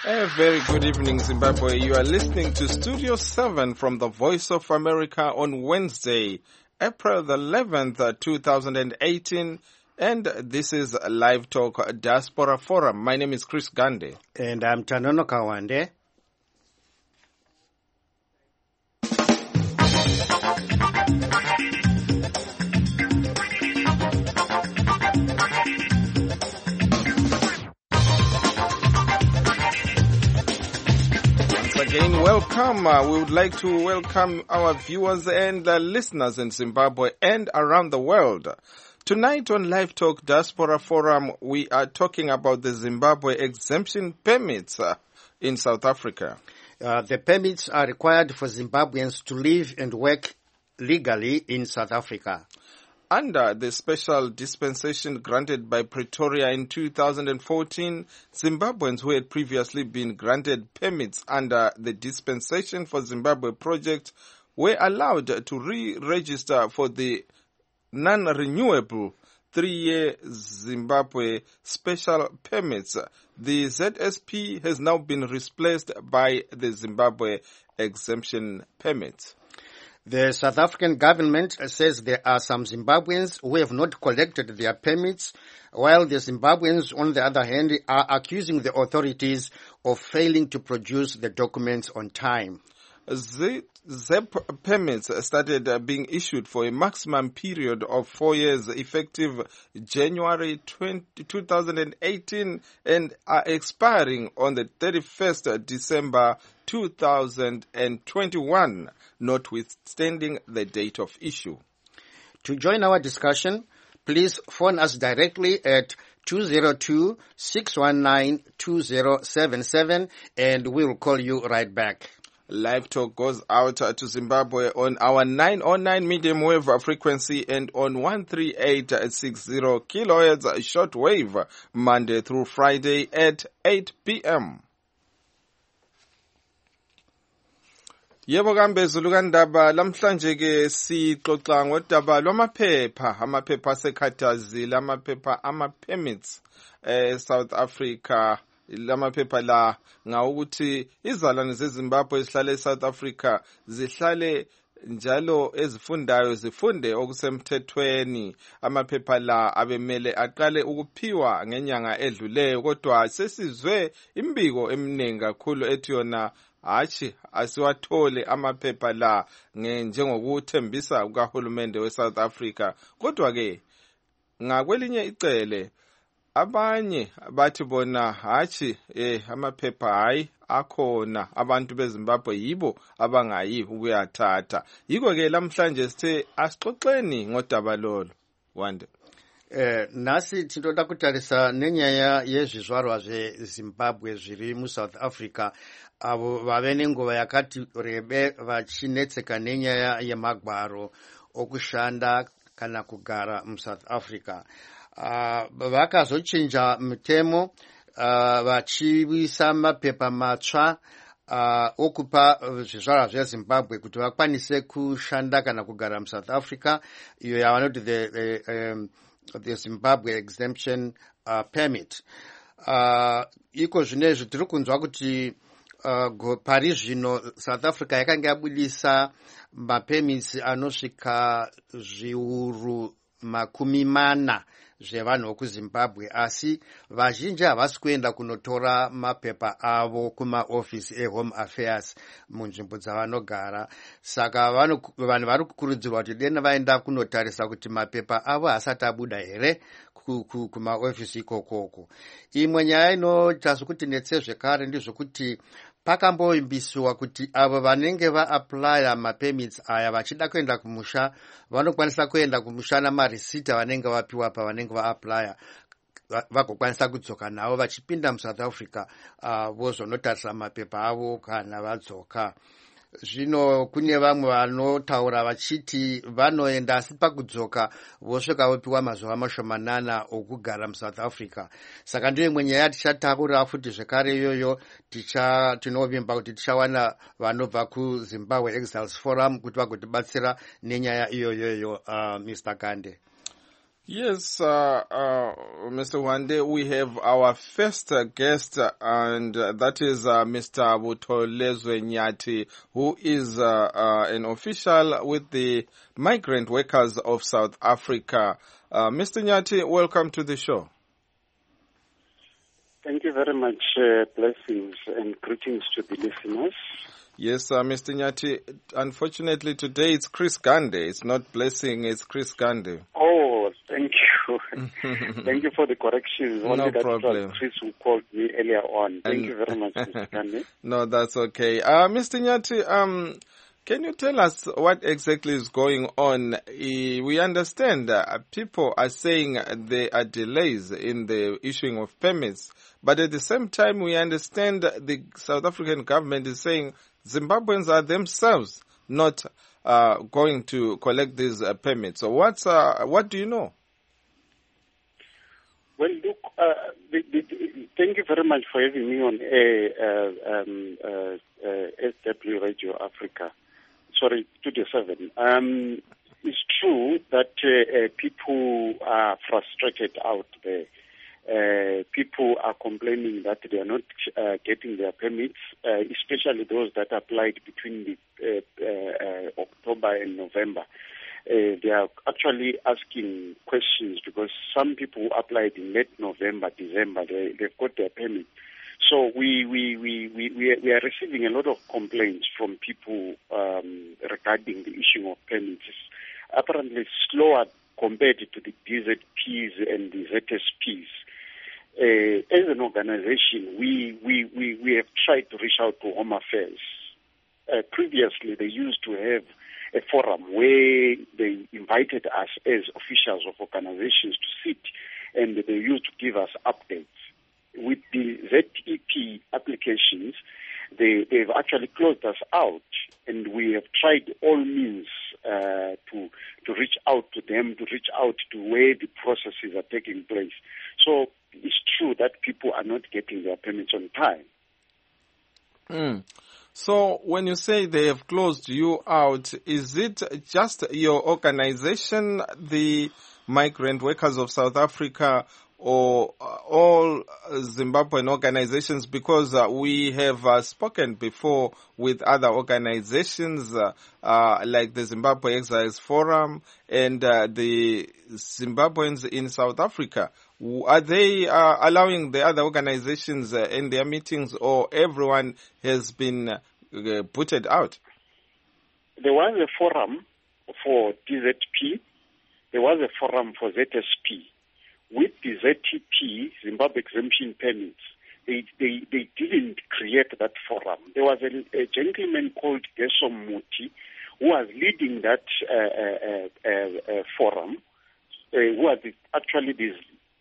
A very good evening, Zimbabwe. You are listening to Studio 7 from the Voice of America on Wednesday, April the 11th, 2018. And this is Live Talk Diaspora Forum. My name is Chris Gande. And I'm Tanono Kawande. Again, welcome. We would like to welcome our viewers and listeners in Zimbabwe and around the world. Tonight on Live Talk Diaspora Forum, we are talking about the Zimbabwe exemption permits in South Africa. The permits are required for Zimbabweans to live and work legally in South Africa. Under the special dispensation granted by Pretoria in 2014, Zimbabweans who had previously been granted permits under the Dispensation for Zimbabwe project were allowed to re-register for the non-renewable 3-year Zimbabwe special permits. The ZSP has now been replaced by the Zimbabwe exemption permits. The South African government says there are some Zimbabweans who have not collected their permits, while the Zimbabweans, on the other hand, are accusing the authorities of failing to produce the documents on time. ZEP permits started being issued for a maximum period of 4 years effective January 2018 and are expiring on the 31st December 2021, notwithstanding the date of issue. To join our discussion, please phone us directly at 202-619-2077 and we will call you right back. Live Talk goes out to Zimbabwe on our 909 medium wave frequency and on 13860 kilohertz shortwave Monday through Friday at 8 p.m. Yebo kambe Zulu kandaba lamhlanje ke sixoxa ngodaba lwamaphepha asekhathazile amaphepha ama-permits South Africa. Lamaphepha la ngawukuthi izalwane zeZimbabwe ezihlala eSouth Africa zihlale njalo ezifundayo zifunde okusemthethweni. Amaphepha la abemele aqale ukuphiwa ngenyanga edluleyo, kodwa sesizwe imbiko eminingi kakhulu ethi yona hatshi asiwathole amaphepha la njengokuthembisa kukahulumende weSouth Africa. Kodwa ke ngakwelinye icele abanye bathi bona hatshi amaphepha hayi akhona, abantu beZimbabwe yibo abangayi ukuyathatha. Yiko ke lamhlanje sithe asixoxeni ngodaba lolo. Wande nasi tinoda kutarisa nenyaya yezvizvarwa zveZimbabwe zviri muSouth Africa avo vave nenguva yakati rebe vachinetseka nenyaya yemagwaro okushanda kana kugara muSouth Africa. Vakazochinja mutemo vachiisa mapepa matsva okupa zvizvarwa zveZimbabwe kuti vakwanise kushanda kana kugara muSouth Africa, iyo yavanoti the Zimbabwe exemption permit. Iko zvinezvi tiri kunzwa kuti pari zvino South Africa yakanga yabudisa mapermits anosvika zviuru 40 zvevanhu vekuZimbabwe, asi vazhinji havasi kuenda kunotora mapepa avo kumaofisi eHome Affairs munzvimbo dzavanogara. Saka vanhu vari kukurudzirwa kuti dena vaenda kunotarisa kuti mapepa avo hasati abuda here kumaofisi ikokoko. Imwe nyaya inoita sokuti netse zvekare ndezvokuti pakamboimbisiwa kuti avo vanenge vaaplya mapermits aya vachida kuenda kumusha vanokwanisa kuenda kumusha namarisita vanenge vapiwa pavanenge vaaplya vagokwanisa kudzoka navo vachipinda muSouth Africa vozonotarisa mapepa avo kana vadzoka. Zvino kune vamwe vanotaura vachiti vanoenda asi pakudzoka vosvika vopiwa mazuva mashomanana okugara muSouth Africa. Saka ndiyo imwe nyaya tichataura futi zvekare iyoyo tinovimba kuti tichawana vanobva kuZimbabwe Exiles Forum kuti vagotibatsira nenyaya iyoyoyo. Mr. Gande. Yes, Mr. Wande, we have our first guest, and that is Mr. Butolezwe Nyati, who is an official with the Migrant Workers of South Africa. Mr. Nyati, welcome to the show. Thank you very much. Blessings and greetings to the listeners. Yes, Mr. Nyati, unfortunately today it's Chris Gande. It's not Blessing, it's Chris Gande. Oh, thank you. Thank you for the correction. No problem. Chris who called me earlier on. Thank you very much, Mr. Gande. No, that's okay. Mr. Nyati, can you tell us what exactly is going on? We understand people are saying there are delays in the issuing of permits, but at the same time we understand the South African government is saying Zimbabweans are themselves not going to collect these permits. So what do you know? Well, look, thank you very much for having me on SW Radio Africa. Sorry, Studio 7. It's true that people are frustrated out there. People are complaining that they are not getting their permits, especially those that applied between October and November. They are actually asking questions because some people applied in late November, December. They've got their permit. So we are receiving a lot of complaints from people regarding the issuing of permits. It's apparently slower compared to the DZPs and the ZSPs. As an organization, we have tried to reach out to Home Affairs. Previously, they used to have a forum where they invited us as officials of organizations to sit, and they used to give us updates. With the ZEP applications, they've actually closed us out, and we have tried all means to reach out to them, to reach out to where the processes are taking place. So it's true that people are not getting their permits on time. So when you say they have closed you out, is it just your organization, the Migrant Workers of South Africa, or all Zimbabwean organizations? Because we have spoken before with other organizations like the Zimbabwe Exiles Forum and the Zimbabweans in South Africa. Are they allowing the other organizations in their meetings, or everyone has been booted out? There was a forum for DZP. There was a forum for ZSP. With the ZTP, Zimbabwe Exemption Permits, they didn't create that forum. There was a gentleman called Gesom Muti who was leading that forum, who was actually the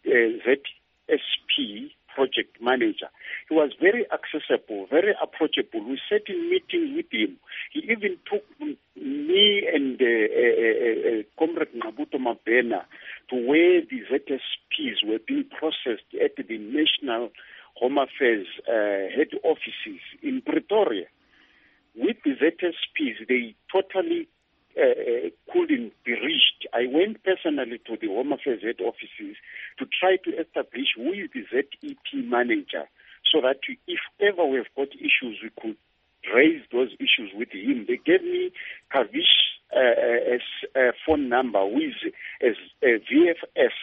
ZSP project manager. He was very accessible, very approachable. We sat in meetings with him. He even took me and Comrade Nabuto Mabena to where the ZSPs were being processed at the National Home Affairs head offices in Pretoria. With the ZSPs, they totally couldn't be reached. I went personally to the Home Affairs head offices to try to establish who is the ZEP manager, so that if ever we've got issues, we could raise those issues with him. They gave me Kavish as phone number, who is as a VFS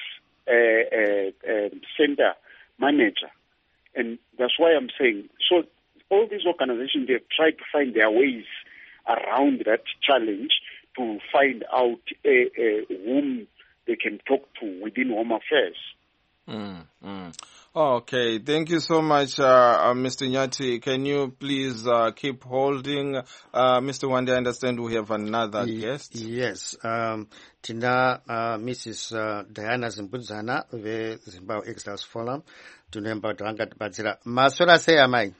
center manager. And that's why I'm saying, so all these organizations, they've tried to find their ways around that challenge to find out whom they can talk to within Home Affairs. Okay, thank you so much, Mr. Nyati. Can you please keep holding? Mr. Wande, I understand we have another guest. Yes, tina Mrs. Diana Zimbudzana ve Zimbabwe Exiles Forum. Tunemba tangatibatsira. Maswera sei amai?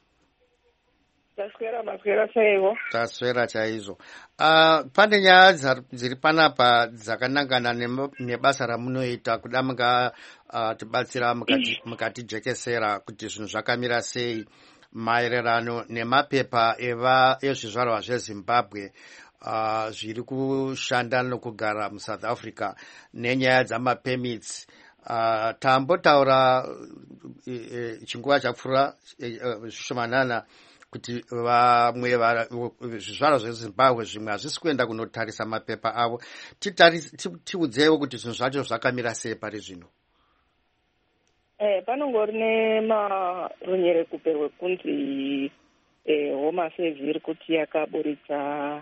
Taswera chaizo. Pane nyaya dziri panapa dzakanangana nebasa ramunoita kuda tibatsira mukatijekesera kuti zvinhu zvakamira sei maererano nemapepa ezvizvarwa zveZimbabwe. zviri kushanda nokugara muSouth Africa nenyaya dzamapermits. Tambotaura chinguva chapfuura zvishomanana kuti vamwe zvizvarwa zveZimbabwe zvimwe hazvisi kuenda kunotarisa mapepa avo. Tiudzewo kuti zvinhu zvacho zvakamira sei pari zvino. Panongori nemaronyerekupe rwekunzi Home Affairs iri kuti yakaburitsa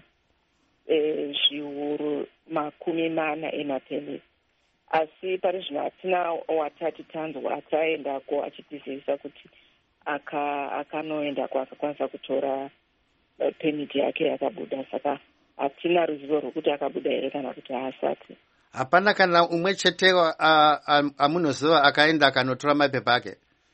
zviuru 40 emapermits. Asi pari zvino hatina watati tanzwa ataendako achitizivisa kuti akanoendako akakwanisa kutora permit yake yakabuda. Saka hatina ruzivo rwekuti akabuda here kana kuti haasati. Hapana kana umwe chete amunoziva akaenda akanotora mapepa ake?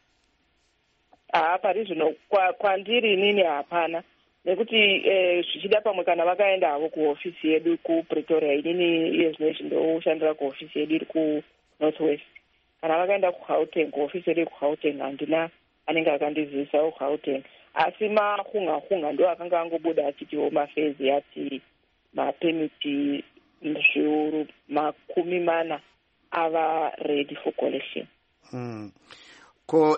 Pari zvino kwandiri inini hapana, nekuti zvichida pamwe kana vakaenda havo kuhofisi yedu kuPretoria, inini iye zvinezvi ndoshandira kuhofisi yedu iri kuNorthwest. Kana vakaenda kuGauteng, kuhofisi yedu kuGauteng, handina anenge akandizivisawo kuGauteng. Asi mahunga ndo akanga angobuda achiti Home Affairs yati mapemiti zviuru 40 ava ready for collection. Ko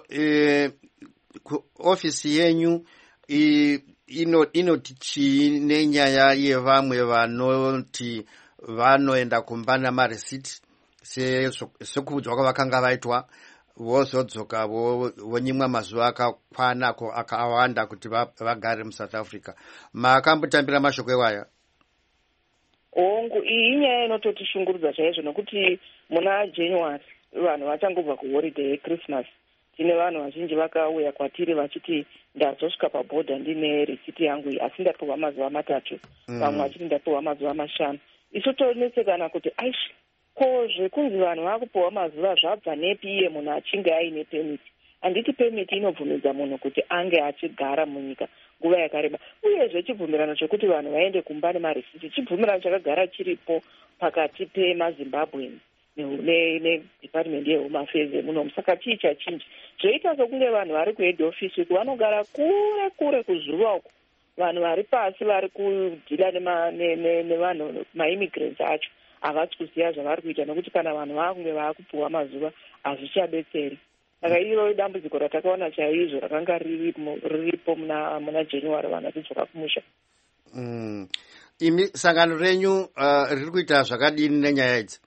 ofisi yenyu inoti chii nenyaya yevamwe vanoti vanoenda kumba namareceipt sekuudzwa kwavakanga vaitwa vozodzoka vonyimwa mazuva akakwanako akawanda kuti vagare muSouth Africa? Makambotambira mashoko ewaya? Hongu iyi inyaya inototishungurudza chaizvo, nokuti muna January vanhu vachangobva kuholiday yeChristmas, tine vanhu vazhinji vakauya kwatiri vachiti ndazosvika pabhodha ndine risiti yangu iyi asi ndapiwa mazuva 3, vamwe vachiti ndapiwa mazuva 5. Isu tonetsekana kuti aishi ko zvekunzi vanhu vakupiwa mazuva zvabva nepi iye munhu achinge aine permit? Handiti permit inobvumidza munhu kuti ange achigara munyika nguva yakareba. Uyezve chibvumirano chekuti vanhu vaende kumba nemarisiti chibvumirano chakagara chiripo pakati pemaZimbabweans neDepartment yeHome Affairs muno. Saka chii chachinji? Zvoita sokunge vanhu vari kuhead office uku vanogara kure kure kuzuva uku, vanhu vari pasi vari kudhila nevanhu maimmigrants acho havasi kuziva zvavari kuita, nokuti kana vanhu vakunge vaakupiwa mazuva hazvichabetseri. Saka iro dambudziko ratakaona chaizvo rakanga riripo muna January vanhu vachidzoka kumusha. Imi sangano renyu riri kuita zvakadini nenyaya idzi?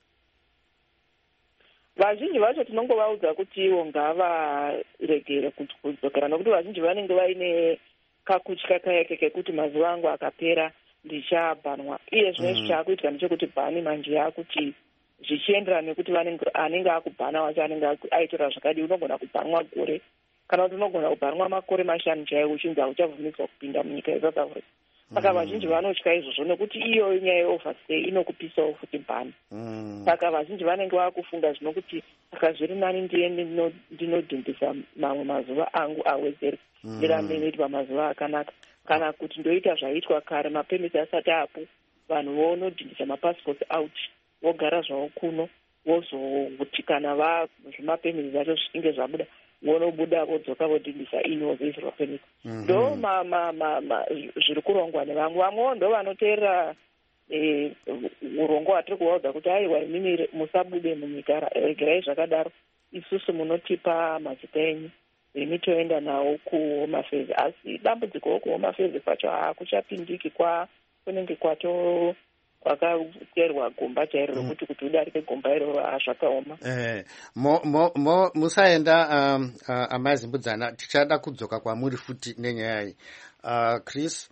Vazhinji vacho tinongovaudza kuti ivo ngavaregere kudzokera, nokuti vazhinji vanenge vaine kakutya kayake kekuti mazuva angu akapera ndichabhanwa. Iye zvinezvi chaakuitika ndechekuti bhani manje yakuti zvichienderana nekuti anenge akubhana wacho anenge aitora zvakadii. Unogona kubhanwa gore kana kuti unogona kubhanwa makore 5 chaiwo uchinzi hauchabvumidzwa kupinda munyika yeSouth Africa. Saka vazhinji vanotya izvozvo nekuti iyo nyaya yeoverstay inokupisawo futi bhani. Saka vazhinji vanenge vakufunga zvinokuti saka zviri nani ndiende ndinodhindisa mamwe mazuva angu awedzere ndirambe ndoitwa mazuva akanaka, kana kuti ndoita zvaitwa kare mapemiti asati apo vanhu vonodhindisa mapassport out vogara zvavo kuno vozokuti kana zvimapemiti zvacho zvichinge zvabuda vonobuda vodzoka vodhindisa inozoisirwa pemiti. Ndo zviri kurongwa nevamwewo ndo vanoteerera urongo hwatiri kuvaudza kuti aiwa imimi musabude munyika, regerai zvakadaro, isusu munotipa mazita enyu imi toenda nawo kuHome Affairs. Asi dambudziko kuHome Affairs kwacho hakuchapindiki, kunenge kwakaterwa gomba chairo rokuti udarike gomba iroro hazvakaoma. Musaenda amai Zimbudzana, tichada kudzoka kwamuri futi nenyaya iyi. Chris,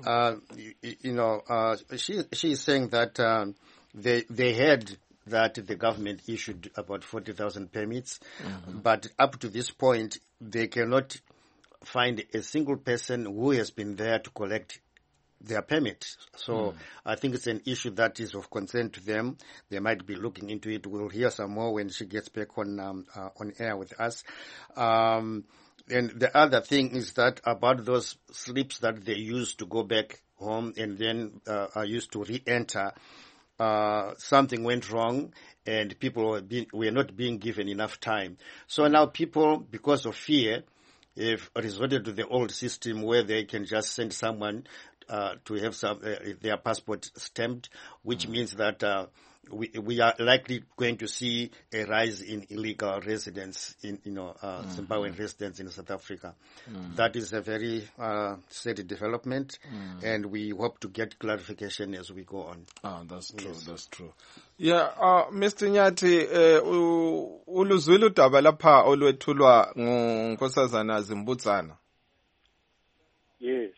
she is saying that they heard that the government issued about 40,000 permits, but up to this point, they cannot find a single person who has been there to collect their permit. So I think it's an issue that is of concern to them. They might be looking into it. We'll hear some more when she gets back on air with us. And the other thing is that about those slips that they use to go back home and then are used to re-enter, something went wrong and people were not being given enough time. So now people, because of fear, have resorted to the old system where they can just send someone to have their passport stamped, which means that we are likely going to see a rise in illegal residents in Zimbabwean residents in South Africa. That is a very steady development, and we hope to get clarification as we go on. That's true. Yes. That's true. Yeah, Mr. Nyathi, uluzwile udaba lapha olwethulwa nguNkosazana Zimbudzana. Yes.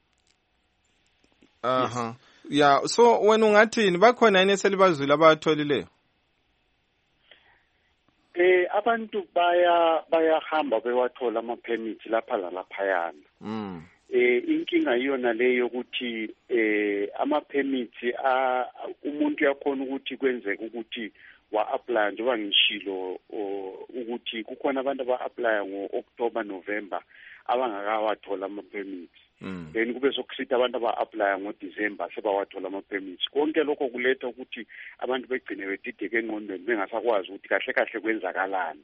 Yes. Yeah, so wena ungathini bakhona yini eselibazwile abatholileyo? Abantu bayahamba bewathola ama permits lapha laphayana. Inkinga iyona leyo ukuthi ama permits umuntu yakhona ukuthi kwenzeka ukuthi wa-apply njengoba ngishilo ukuthi kukhona abantu aba-apply ngo-October November abangakawathola ama permits. Then kube sokusithi abantu aba-apply ngo-December sebawathola ama permits. Konke lokho kuletha ukuthi abantu begcine bedideke engqondweni bengasakwazi ukuthi kahle kahle kwenzakalani.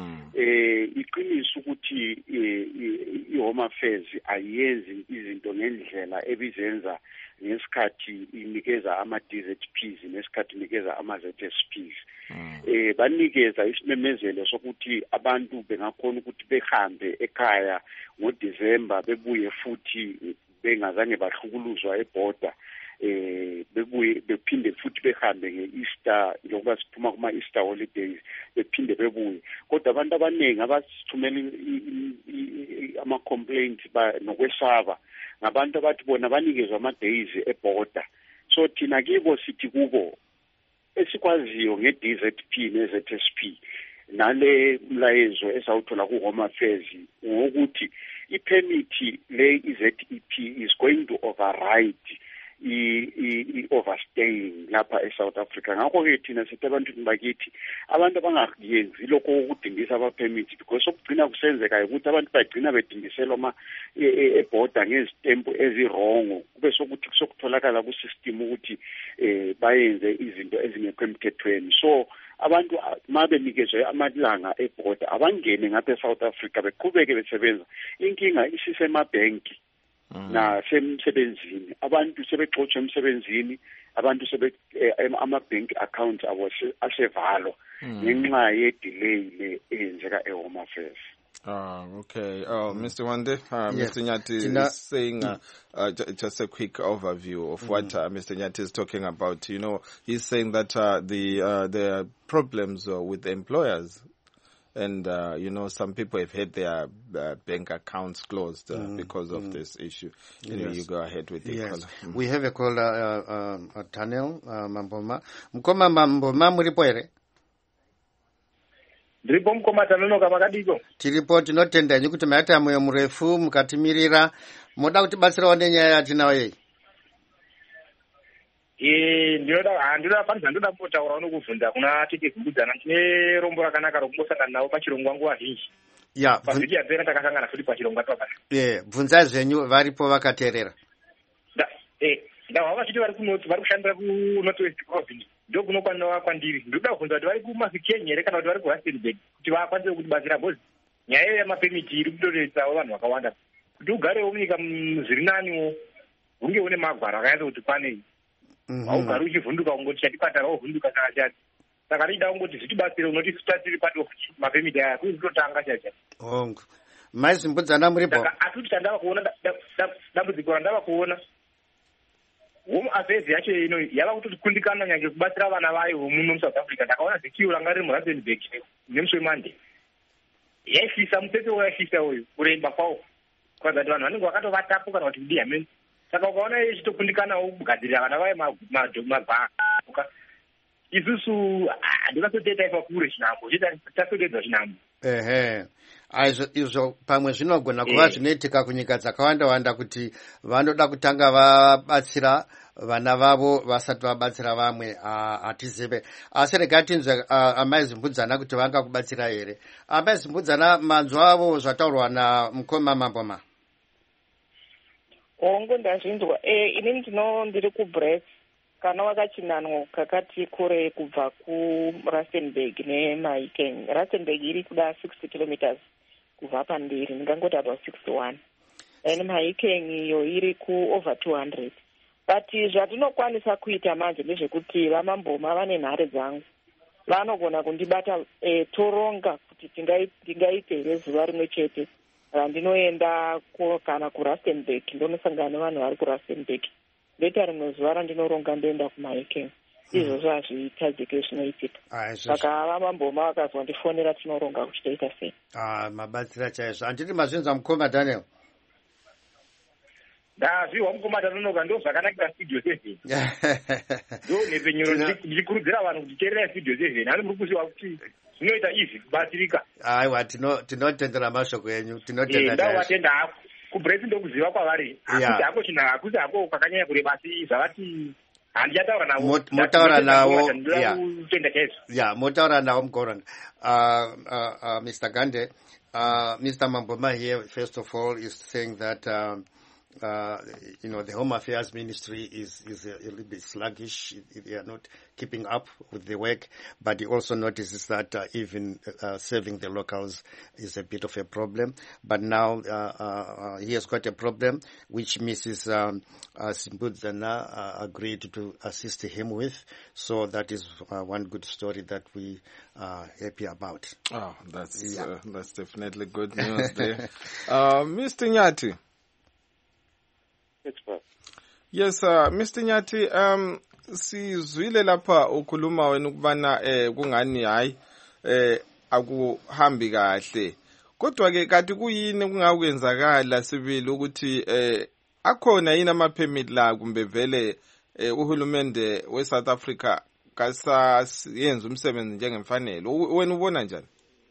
Iqiniso ukuthi i-Home Affairs ayenzi izinto ngendlela ebizenza ngesikhathi inikeza ama-DZPs nesikhathi inikeza ama-ZSPs. Banikeza isimemezelo sokuthi abantu bengakhona ukuthi behambe ekhaya ngoDecember bebuye futhi bengazange bahlukuluzwa eborder. Bephinde futhi behambe nge-Easter njengoba siphuma kuma-Easter holidays bephinde bebuye. Kodwa abantu abaningi abasithumela ama-complaints nokwesaba ngabantu abathi bona banikezwa ama-days eborder. So thina kibo sithi kubo esikwaziyo nge-DZP ne-ZSP nale mlayezo esawuthola ku-Home Affairs ngokuthi i-permit le i-ZEP is going to override i-overstaying lapha e-South Africa. Ngakho-ke thina sithi ebantwini bakithi abantu abangayenzi lokho ukudingisa ama-permits because okugcina kusenzeka ukuthi abantu bagcina bedingiselwa eborder ngezitempu ezirongo kube sokuthi sokutholakala ku-system ukuthi bayenze izinto ezingekho emthethweni. So abantu mabenikezwe amalanga eborder abangene ngapha e-South Africa beqhubeke besebenza. Inkinga isisemabhenki nasemsebenzini. Abantu sebexotsha emsebenzini, abantu ama-bank accounts abo asevalwa ngenxa ye-delay le eyenzeka e-Home Affairs. Okay. Mr. Wande, yes. Mr. Nyathi is saying just a quick overview of what Mr. Nyathi is talking about. You know, he's saying that there are problems with the employers. And, some people have had their bank accounts closed because of this issue. You go ahead with the caller. We have a caller, Tanel Mamboma. Mkoma Mamboma, muripo ere? Ndiripo mkoma Tanel kamakadiko. Tiripo tinotenda nyukuti mayata moyo mrefu mukatimirira. Moda kuti basira wanenya tinawo yei. Ndinoda fanira ndoda kutaura unokuvhunda kuna tete Zimbudzana tine rombo rakanaka rokumbosangana nawo pachirongwa nguva zhinji. Pavhiki yapera takasangana futi pachirongwa twakana. Bvunzai zvenyu varipo vakateerera. Ndahwa vachiti vari kushandira kuNorth West Province ndo kunokwanira kwandiri. Ndoda kubvunza kuti vari kuMafikeng here kana kuti vari kuRustenburg kuti vakwanise kutibatsira bhozi nyaya yemapemiti iri kutoretsawo vanhu vakawanda. Kuti ugarewo munyika zviri naniwo hunge une magwaro akaita kuti panei. Haugari uchivhunduka ungoti chatipatara wovhunduka saka chati. Saka rida ungoti zvitibatsire unoti tiri part of mapemiti aya kuzotanga chacha. Hongu. Mai Zimbudzana muripo. Saka atuti chandava kuona dambudziko randava kuona Home Affairs yacho ino yava kutokundikana nyange kubatsira vana vayo muno muSouth Africa. Ndakaona zikiyo ranga riri muRustenburg nemusi weMonday. Yaifisa muteto waifisa uyu kuremba kwawo. Kwanza kuti vanhu vanenge vakatovatapo kana kuti kudii ameni. Saka ukaona ichitokundikanawo kugadzirira vana vayo mabhaka. Isusu ndikatoteta ifa kure chinhambo tasotedza chinhambo. Izvo pamwe zvinogona kuva zvinoitika kunyika dzakawanda kuti vanoda kutanga vabatsira vana vavo vasati vabatsira vamwe. Hatizive asi regai tinzwe amai Zimbudzana kuti vangakubatsira here. Amai Zimbudzana manzwa avo zvataurwa naMukoma Mamboma. Hongu ndazvinzwa. Inini ndiri kuBrex kana wakachinanwa kakati kure kubva kuRustenburg neMahikeng. Rustenburg iri kuda 60 kilometers kubva pandiri, ndingangoti about 61. and Mahikeng iyo iri ku over 200. But zvatinokwanisa kuita manje ndezvekuti vamamboma vane nhare dzangu vanogona kundibata toronga kuti tingaite here zuva rimwe chete randinoenda kana kuRustenburg ndonosangana nevanhu vari kuRustenburg ndoita rimwe zuva randinoronga ndoenda kuMahikeng. Izvozvo hazviitadzike zvinoitika. Saka vamamboma vakazwa ndifonera tinoronga kuti toita sei. Mabatsira chaizvo. Handiti mazvinza mukoma Daniel. Zviwa mukoma Daniel ndo zvakanakira studio 7. Ndo nepenyero ndichikurudzira vanhu kuti teerera studio 7. Hani muri kuziva kuti zvinoita izvi kubatsirika. Aiwa tinotendera mashoko enyu. Tinotenda. Ndawatenda kubresi ndokuziva kwavari. Akuti hako chinhu akuti hako kwakanyanya kureba asi zvavati motaura nawo motaura nawo mukoma. Mr. Gande, Mr. Mamboma here first of all is saying that the Home Affairs Ministry is a little bit sluggish. They are not keeping up with the work, but he also notices that even serving the locals is a bit of a problem. But now he has got a problem which Mrs. Simbudzana agreed to assist him with. So that is one good story that we are happy about. Oh, that's definitely good news there. Mr. Nyati. Yes, Mr. Nyati, sizwile lapha ukhuluma wena ukubana kungani hayi akuhambi kahle. Kodwa ke kanti kuyini kungakwenzakala sibili ukuthi akhona yini ama permit la kumbe vele uhulumende we South Africa kasayenza umsebenzi njengemfanelo. Wena ubona njani?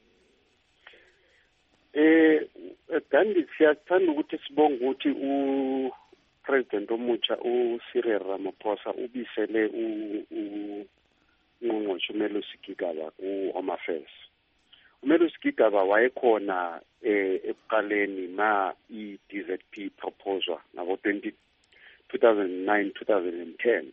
Kandi siyathanda ukuthi sibonge ukuthi President omutsha Cyril Ramaphosa ubisele uNgqongqoshe uMelusi Gigaba ku-Home Affairs. uMelusi Gigaba wayekhona ekuqaleni ma i-DZP proposal ngabo 2009-2010.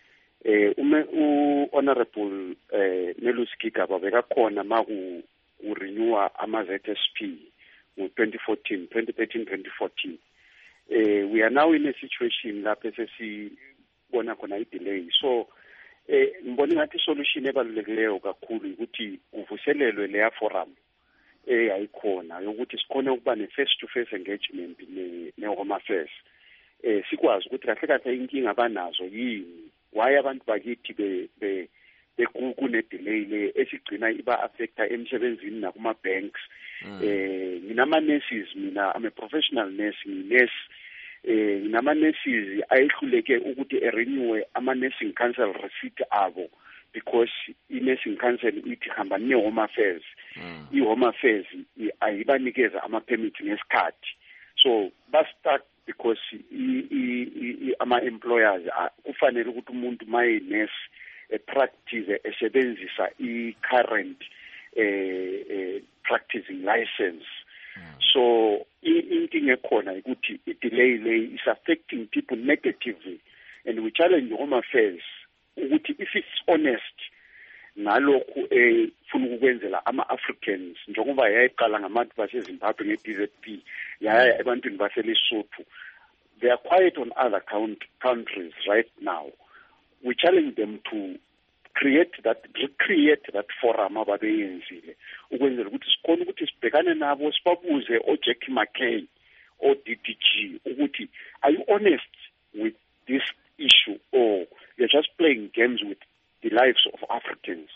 Honorable Melusi Gigaba bekakhona ma ku-renewa ama-ZSP ngo-2013-2014. We are now in a situation lapho sesibona khona i-delay. So ngibona ngathi solution ebalulekileyo kakhulu ukuthi kuvuselelwe leya forum ayikhona yokuthi sikhona ukuba ne-face-to-face engagement ne-Home Affairs. Sikwazi ukuthi kahle kahle inkinga abanazo yini, why abantu bakithi kune-delay le esigcina iba-affecta emsebenzini nakuma-banks. Nginama-nurses, mina I'm a professional nurse, nginurse. Nginama-nurses ayehluleke ukuthi renew ama-nursing council receipt abo because i-nursing council ithi hamba ne-Home Affairs. I-Home Affairs ayibanikeza ama-permit ngesikhathi. So bastart because ama-employers kufanele ukuthi umuntu maye-nurse practice esebenzisa i-current practicing license. So inkinga ekhona ukuthi i-delay le is affecting people negatively, and we challenge the Home Affairs ukuthi if it's honest ngalokhu funa ukwenzela ama-Africans njengoba yayiqala ngabantu baseZimbabwe nge-DZP yaya ebantwini baseLesotho, they are quiet on other countries right now. We challenge them to recreate that forum ababeyenzile ukwenzela ukuthi sikhona ukuthi sibhekane nabo sibabuze o-Jack McKay o-DDG ukuthi are you honest with this issue or you're just playing games with the lives of Africans?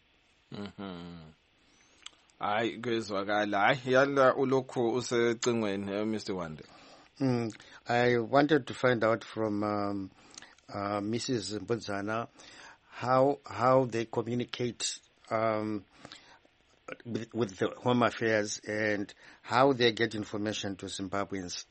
Hayi kwezwakala hayi yala ulokhu usecingweni Mr. Wande. I wanted to find out from Mrs. Mbudzana how they communicate with the Home Affairs and how they get information to Zimbabweans.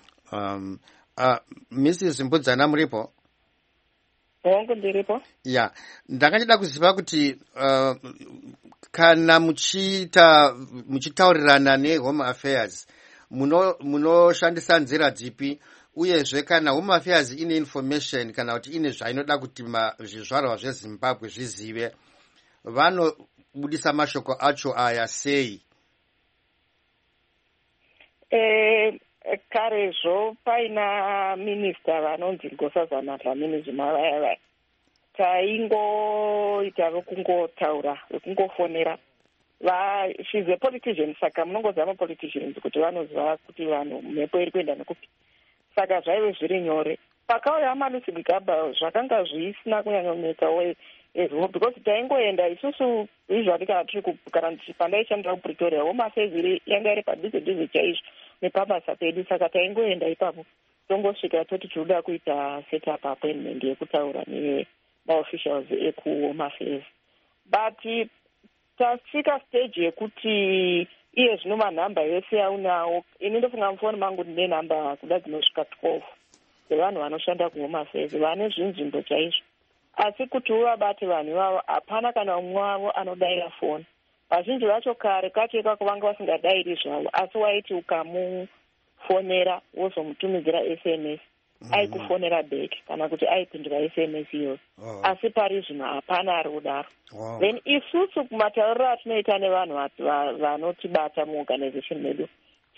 Mrs. Mbudzana muripo? Ndiripo? Yeah. Ndakachida kuziva kuti kana muchitaurirana neHome Affairs munoshandisa nzira dzipi, uyezve kana Home Affairs ine information kana kuti ine zvainoda kuti zvizvarwa zveZimbabwe zvizive, vanobudisa mashoko acho aya sei? karezvo paina minista vanonzi Nkosazana Dlamini Zuma vaya taingoita vokungotaura vokungofonera. She's a politician, saka munongozama politicians kuti vanoziva kuti vanhu mhepo iri kuenda nekupi. Saka zvaive zviri nyore. Pakauya Malusi Gigaba zvakanga zvisina kunyanyonetsa because taingoenda isusu usually kana pandaishandira kuPretoria Home Affairs yanga iri padhuze chaizvo nepabasa pedu, saka taingoenda ipapo tongosvika toti tinoda kuita setup appointment yekutaura nemaofficials ekuHome Affairs. But tasvika stage yekuti iye zvino manhamba yese yaunawo, ini ndofunga mufoni mangu ndine nhamba kuda dzinosvika 12 dzevanhu vanoshanda kuHome Affairs vane zvinzvimbo chaizvo, asi kuti uvabate vanhu ivavo hapana kana umwe wavo anodayira foni. Vazhinji vacho kare kacho ikako vanga vasingadayiri zvavo, asi waiti ukamufonera wozomutumidzira SMS aikufonera back kana kuti aipindura SMS iyoyo. Asi pari zvino hapana ari kudaro. Then isusu kumatauriro atinoita nevanhu vanotibata muorganization medu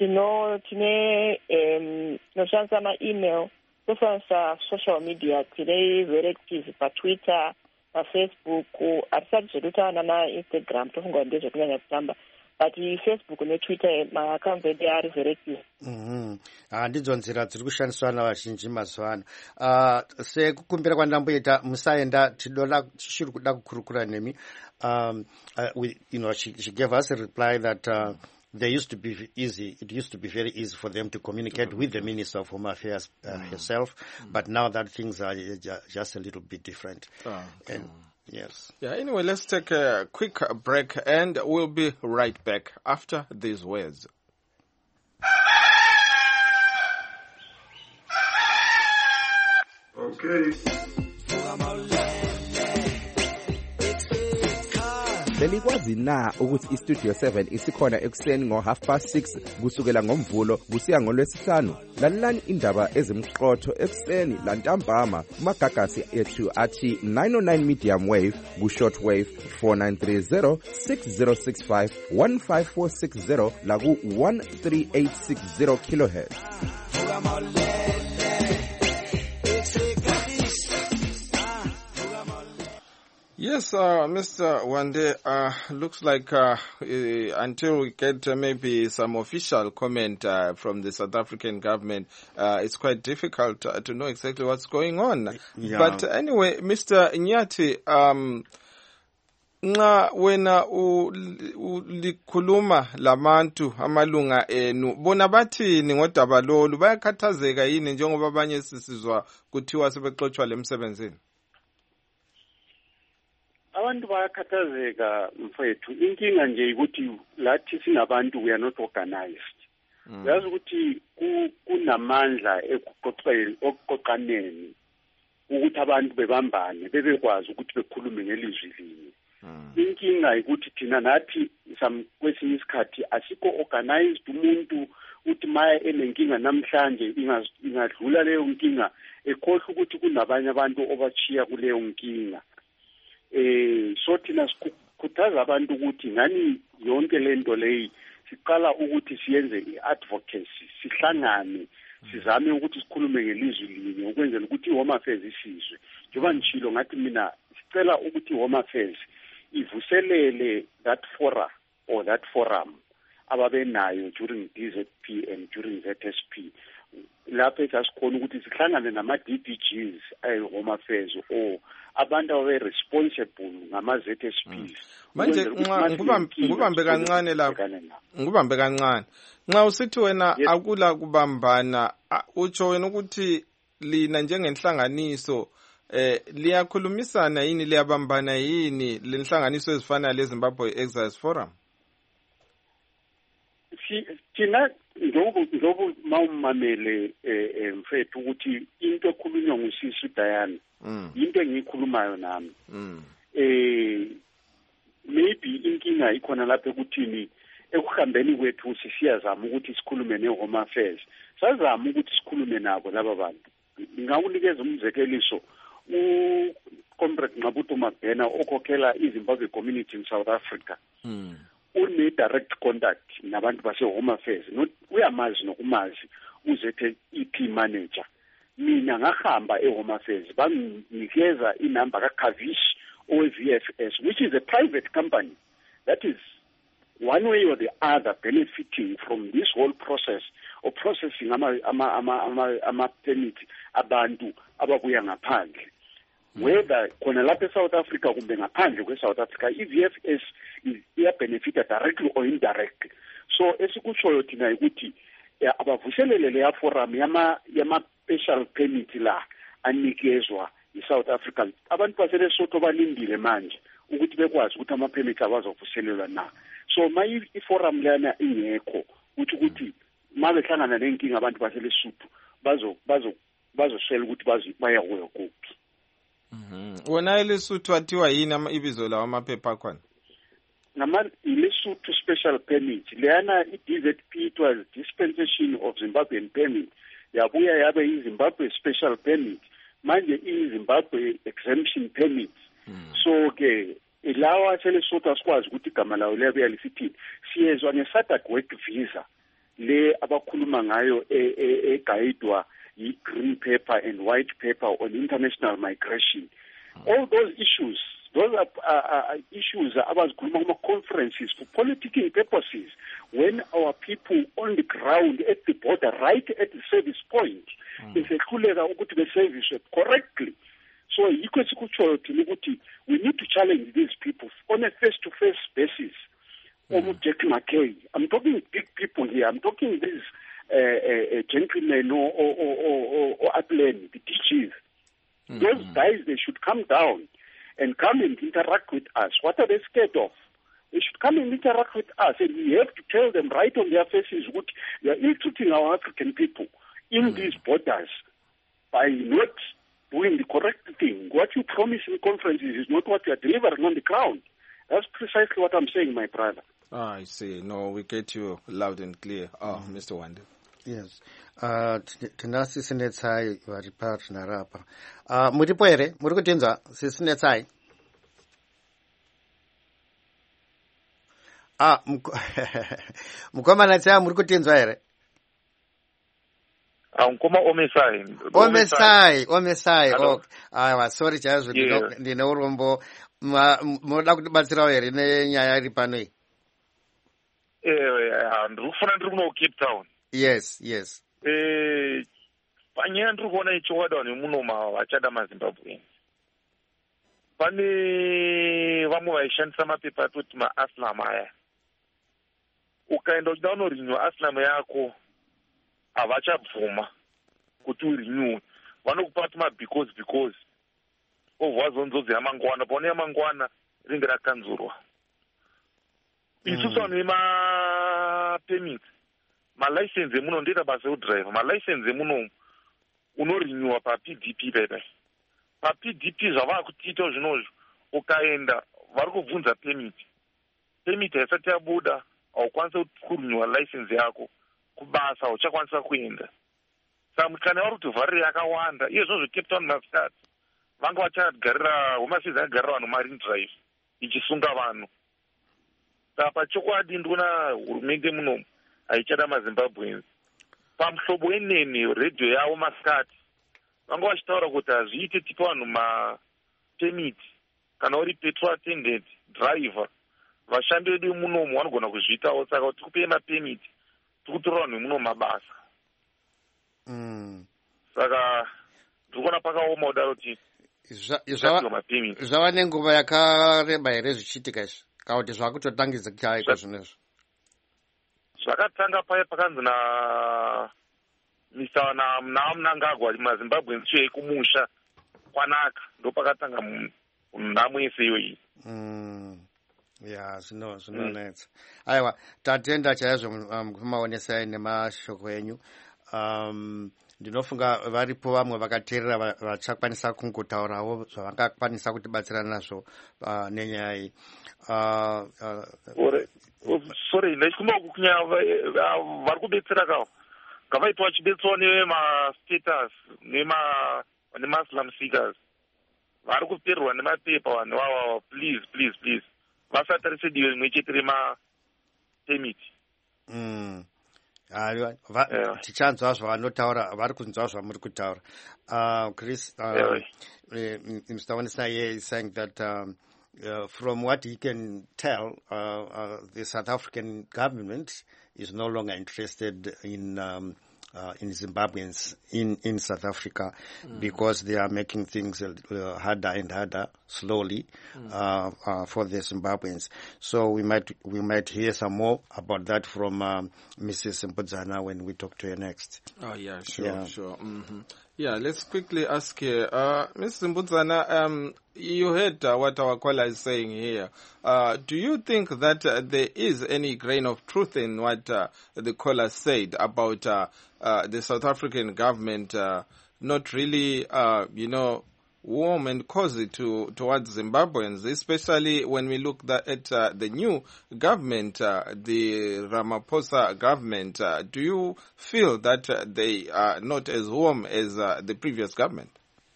tinoshandisa maemail, toshandisa social media, tine directives paTwitter, paFacebook, hatisati zvekutaura naInstagram tofunga kuti ndezvekunyanya kutamba, but Facebook neTwitter maaccounts edu ari directives. Ndidzo nzira dziri kushandiswa navazhinji mazuva ano. Sekukumbira kwandamboita musaenda tichiri kuda kukurukura nemi. She gave us a reply that it used to be very easy for them to communicate with the Minister of Home Affairs herself, but now that things are just a little bit different. Yes. Yeah, anyway, let's take a quick break and we'll be right back after these words. Okay. Belikwazi na ukuthi iStudio 7 isikhona ekuseni ngo6:30 kusukela ngoMvulo kusiya ngoLwesihlanu? Lalelani indaba ezimqotho ekuseni lantambama kumagagasi ethu athi 909 medium wave ku-short wave 4930 6065 15460 la ku-13860 kilohertz. Yes, Mr. Wande, looks like until we get maybe some official comment from the South African government, it's quite difficult to know exactly what's going on. Yeah. But anyway, Mr. Nyati, nxa wena ulikhuluma labantu amalunga enu bona bathini ngodaba lolu, bayakhathazeka yini njengoba abanye sisizwa kuthiwa sebexotshwa lemsebenzini? Abantu bayakhathazeka mfowethu. Inkinga nje ukuthi lathi sinabantu we are not organized. Uyazi ukuthi kunamandla ekuqoqaneni ukuthi abantu bebambane bebekwazi ukuthi bekhulume ngelizwi linye. Inkinga ukuthi thina nathi kwesinye isikhathi asikho organized. Umuntu uthi maya enenkinga namhlanje ingadlula leyo nkinga ekhohle ukuthi kunabanye abantu obachiya kuleyo nkinga. So thina sikhuthaza abantu ukuthi ngani yonke lento leyi siqala ukuthi siyenze i-advocacy, sihlangane sizame ukuthi sikhulume ngelizwi linye ukwenzela ukuthi iHome Affairs isizwe. Njengoba ngishilo ngathi mina sicela ukuthi iHome Affairs ivuselele that fora or that forum ababenayo during DZP and during ZSP. Lapho esikhona ukuthi sihlangane nama-DDGs ayi-Home Affairs or abantu ababe-responsible ngama-ZSPs. Manje ngubambe kancane lapho. Ngubambe kancane. Nxa usithi wena akula kubambana, utsho wena ukuthi lina njengenhlanganiso liyakhulumisana yini, liyabambana yini lenhlanganiso ezifana leZimbabwe Exiles Forum? Thina njengoba mawumamele mfethu ukuthi into ekhulunywa ngusisi Diane into engiyikhulumayo nami. Maybe inkinga ikhona lapho ekuthini ekuhambeni kwethu sisiyazama ukuthi sikhulume neHome Affairs. Sazama ukuthi sikhulume nabo laba bantu. Ngawunikeza umzekeliso uComrade Nqabuto Mabhena okhokhela iZimbabwe community in South Africa. une-direct contact nabantu base-Home Affairs, uyamazi nokumazi uZEP manager. Mina ngahamba e-Home Affairs banginikeza inamba kaKavish owe-VFS, which is a private company that is one way or the other benefiting from this whole process of processing ama-permit abantu ababuya ngaphandle. Whether khona lapha eSouth Africa kumbe ngaphandle kwe-South Africa, i-VFS iya-benefita directly or indirectly. So esikutshoyo thina ukuthi abavuselele leya forum yama-special permit la anikezwa i-South Africa. Abantu baseLesotho balindile manje ukuthi bekwazi ukuthi ama-permit abazovuselelwa na. So i-forum lana ingekho ukuthi mabehlangana nenkinga abantu baseLesotho bazoswela ukuthi bayakuya kuphi. Wona eLesotho athiwa yini ibizo lawo amaphepha akhona? iLesotho special permit leyana i-DZP, it was dispensation of Zimbabwean permit, yabuya yabe i-Zimbabwe special permit, manje i-Zimbabwe exemption permit. So ke ilawa seLesotho asikwazi ukuthi igama lawo liyabuya lisithini. Siyezwa nge-SADC work visa le abakhuluma ngayo egayidwa yi-green paper and white paper on international migration. All those issues, those are issues abazikhuluma kuma-conferences for politicking purposes when our people on the ground at the border, right at the service point, besehluleka ukuthi beservice correctly. So yikho esikutshoyo thina ukuthi we need to challenge these people on a face-to-face basis. Jack McKay, I'm talking big people here. I'm talking these gentlemen or Atlan, the DGs. Those guys, they should come down and come and interact with us. What are they scared of? They should come and interact with us, and we have to tell them right on their faces what they are ill-treating our African people in these borders by not doing the correct thing. What you promise in conferences is not what you are delivering on the ground. That's precisely what I'm saying, my brother. I see. No, we get you loud and clear. Mr. Wande. Yes. Tinasi sinetsai vari partner apa. Muripo ere? Muri kutinzwa sisinetsai? Mukomana tsaya muri kutinzwa ere? Mukoma Omesai. Omesai. Okay. Aiwa, sorry chaizvo ndine urombo. Munoda kutibatsirawo ere nenyaya iri pano iyi? Ndiri kufana ndiri kuno Cape Town. Yes. Panyaya ndiri kuona ichiwada nemunoma vachada maZimbabwe. Pane vamwe vaishandisa mapepa atoti maAslam aya. Ukaenda uchida unorinwa Aslam yako havachabvuma kuti urinyiwe. Vanokupa kuti because ovhazonzodzi yamangwana. Paone yamangwana ringe rakanzurwa. Isusu vane ma-permit, ma-license emuno ndoita basa udriver. Ma-license emuno unorinyiwa pa-PDP pepe. Pa-PDP zvava kutiita zvinozvo, ukaenda vari kubvunza permit. Permit haisati yabuda, haukwanisa kurinyiwa license yako. Kubasa hauchakwanisa kuenda. Saka kana vari kuti vharire yakawanda, iye zvozvo Cape Town Muscat vanga vachagarira Home Affairs agarira vanhu marine drive ichisunga vanhu. Saka pachokwadi ndikuona hurumende muno haichada maZimbabweans. Pamuhlobo wenene radio yavo Muscat vanga vachitaura kuti hazviite tipa vanhu ma-permit kana uri petrol attendant, driver, vashandi vedu munomu vanogona kuzviitawo. Saka kuti tikupei ma-permit tikutora vanhu muno mabasa. Saka ndikuona pakaoma kudaro kuti zvava nenguva yakareba here zvichiitika izvi kana kuti zvakutotangidza chaiko zvinezvo? Zvakatanga paya pakanzi Mr. Mnangagwa maZimbabwe nsiye kumusha kwanaka ndo pakatanga nhamo yese iyoyi. Ya, zvinonetsa. Aiwa, tatenda chaizvo mukumaonesai nemashoko enyu. Ndinofunga varipo vamwe vakateerera vachakwanisa kungotaurawo zvavangakwanisa kutibatsira nazvo nenyaya iyi. Sorry, ndachikuma kukunya vari kubetsera kawo. Ngavaitwa vachibetsawo nema-status nema-asylum seekers. Vari kupererwa nemapepa vanhu vava, please. Vasatarise divi rimwe chete permit. tichanzwa zvavanotaura vari kunzwa zvavari kutaura. Chris, Mr. Wanisnaye is saying that from what he can tell, the South African government is no longer interested in Zimbabweans in South Africa because they are making things harder and harder slowly for the Zimbabweans. So we might hear some more about that from Mrs. Mbudzana when we talk to her next. Oh yeah, sure. Mm-hmm. Yeah, let's quickly ask here, Mrs. Mbudzana. You heard what our caller is saying here. Do you think that there is any grain of truth in what the caller said about the South African government not really, warm and cozy towards Zimbabweans, especially when we look at the new government, the Ramaphosa government? Do you feel that they are not as warm as the previous government?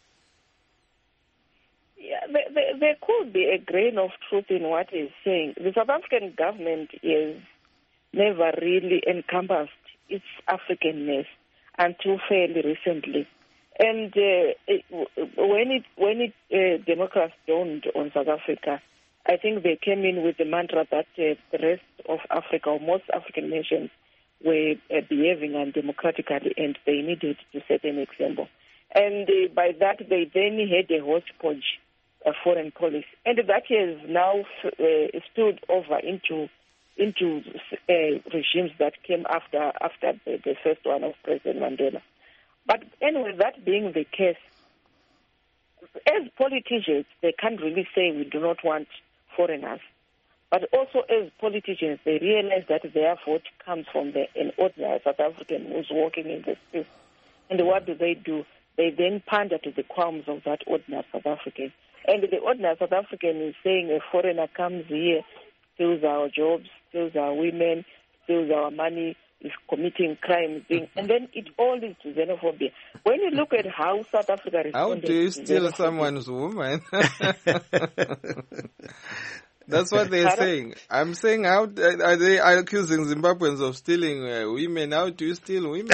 There could be a grain of truth in what he's saying. The South African government is never really encompassed its Africanness until fairly recently. And when democrats dawned on South Africa, I think they came in with the mantra that the rest of Africa, or most African nations, were behaving undemocratically, and they needed to set an example. And by that, they then had a hodgepodge foreign policy, and that has now spilled over into regimes that came after the first one of President Mandela. But anyway, that being the case, as politicians, they can't really say we do not want foreigners. But also as politicians, they realize that their vote comes from an ordinary South African who's working in the streets. And what do? They then pander to the qualms of that ordinary South African. And the ordinary South African is saying a foreigner comes here, steals our jobs, steals our women, steals our money, is committing crimes, and then it all leads to xenophobia. When you look at how South Africa responded, how do you steal someone's woman? That's what they're saying. I'm saying, how are they accusing Zimbabweans of stealing women? How do you steal women?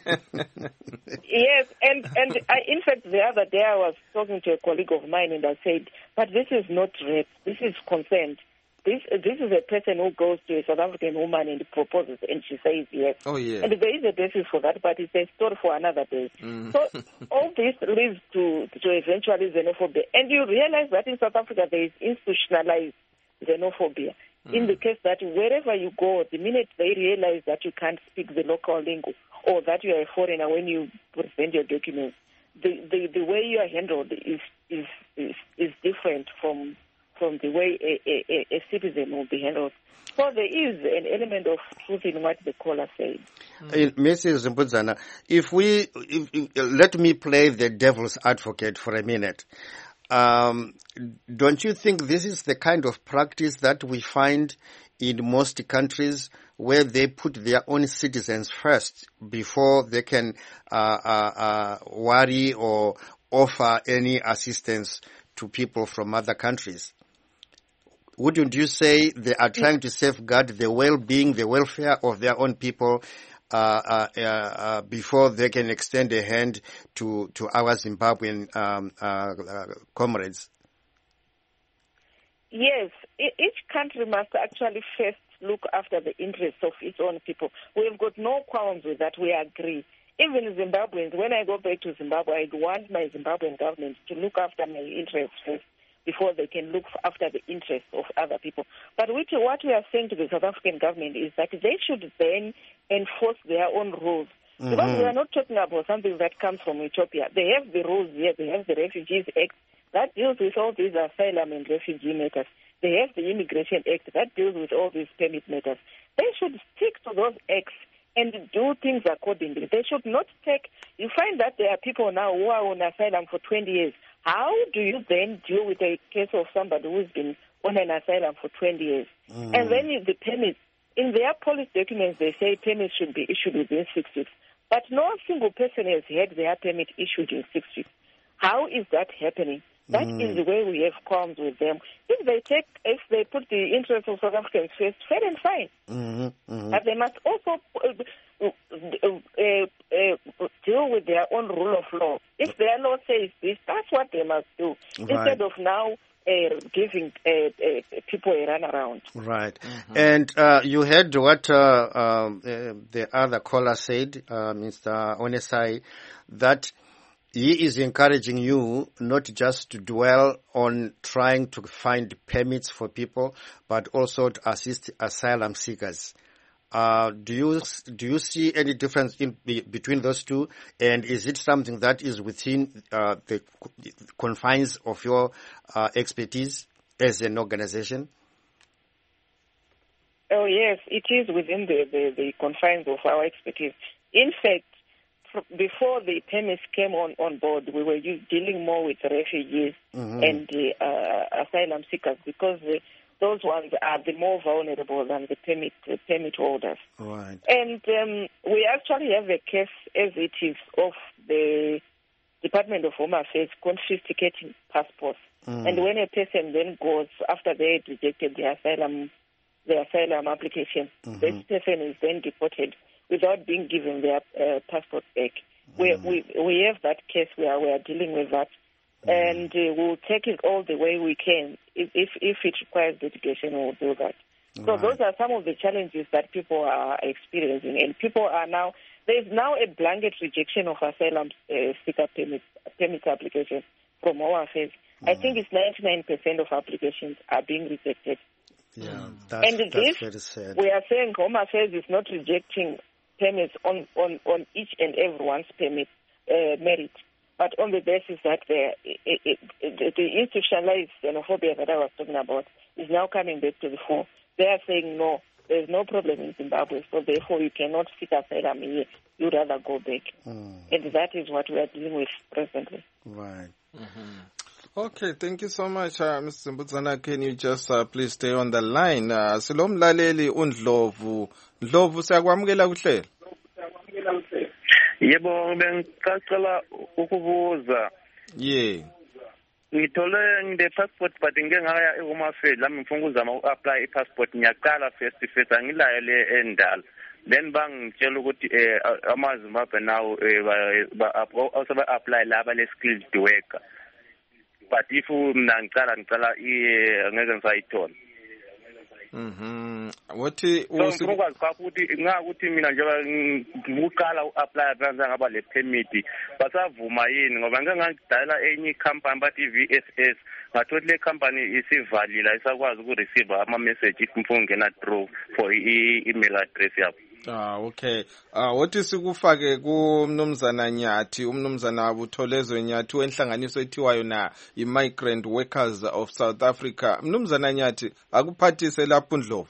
Yes, and in fact, the other day I was talking to a colleague of mine, and I said, but this is not rape, this is consent. This is a person who goes to a South African woman and proposes, and she says yes. Oh, yeah. And there is a basis for that, but it's a story for another day. So all this leads to eventually xenophobia. And you realize that in South Africa there is institutionalized xenophobia. In the case that wherever you go, the minute they realize that you can't speak the local lingo or that you are a foreigner when you present your documents, the way you are handled is different from the way a citizen will be handled. So there is an element of truth in what the caller said. Mrs. Mbudzana, let me play the devil's advocate for a minute. Don't you think this is the kind of practice that we find in most countries where they put their own citizens first before they can worry or offer any assistance to people from other countries? Wouldn't you say they are trying to safeguard the well-being, the welfare of their own people before they can extend a hand to our Zimbabwean comrades? Yes, each country must actually first look after the interests of its own people. We've got no qualms with that. We agree. Even Zimbabweans, when I go back to Zimbabwe, I want my Zimbabwean government to look after my interests first before they can look after the interests of other people. But what we are saying to the South African government is that they should then enforce their own rules. Because we are not talking about something that comes from Ethiopia. They have the rules here. They have the Refugees Act that deals with all these asylum and refugee matters. They have the Immigration Act that deals with all these permit matters. They should stick to those acts and do things accordingly. They should not take... You find that there are people now who are on asylum for 20 years. How do you then deal with a case of somebody who's been on an asylum for 20 years? And then the permits, in their policy documents, they say permits should be issued within 6 weeks. But no single person has had their permit issued in 6 weeks. How is that happening? That is where we have qualms with them. If they put the interests of South Africans first, fair and fine. But they must also deal with their own rule of law. If their law says this, that's what they must do. Right. Instead of now giving people a runaround. Right. And you heard what the other caller said, Mr. Onesai, that he is encouraging you not just to dwell on trying to find permits for people, but also to assist asylum seekers. Do you see any difference between those two? And is it something that is within the confines of your expertise as an organization? Oh yes, it is within the confines of our expertise. In fact, before the permits came on board, we were dealing more with refugees and asylum seekers because those ones are the more vulnerable than the permit holders. Right. And we actually have a case as it is of the Department of Home Affairs confiscating passports. And when a person then goes, after they had rejected the asylum application, this person is then deported without being given their passport back. We have that case where we are dealing with that. And we'll take it all the way we can. If it requires dedication, we'll do that. So those are some of the challenges that people are experiencing. And people are now, there's now a blanket rejection of asylum seeker permit applications from Home Affairs. I think it's 99% of applications are being rejected. Yeah, that's very sad. We are saying Home Affairs is not rejecting permits on each and everyone's permit merit, but on the basis that the institutionalized xenophobia that I was talking about is now coming back to the fore. They are saying, no, there's no problem in Zimbabwe, so therefore you cannot seek asylum here. You'd rather go back. And that is what we are dealing with presently. Right. Okay, thank you so much, Mr. Mbudzana. Can you just please stay on the line? Silomlaleli uNdlovu. Ndlovu, siyakwamukela kuhlelo. Yebo, bengicela ukubuza. Yeah. Ngithole ngide passport but ngeke ngaya eHome Affairs lami ngifuna ukuzama uapply iPassport ngiyaqala first angilaye le endala. Then bangitshela ukuthi amaZimbabwe now ba apply laba le skilled worker. But if mina ngicala ngeke ngisayithola. Wathi ukwazi ukuthi ngakuthi mina nje ngiqala uapply kanza ngaba le permit basavuma yini ngoba ngeke ngidayela enye company bathi VSS ngathola le company isivalile ayisakwazi ukureceive ama message if ngifuna ngena through for email address yabo. Okay. Wathi sikufake kuMnumzana Nyathi, uMnumzana Butholezo Nyathi wenhlanganiso ethiwayo na iMigrant Workers of South Africa. Mnumzana Nyathi akuphathise lapho Ndlovu.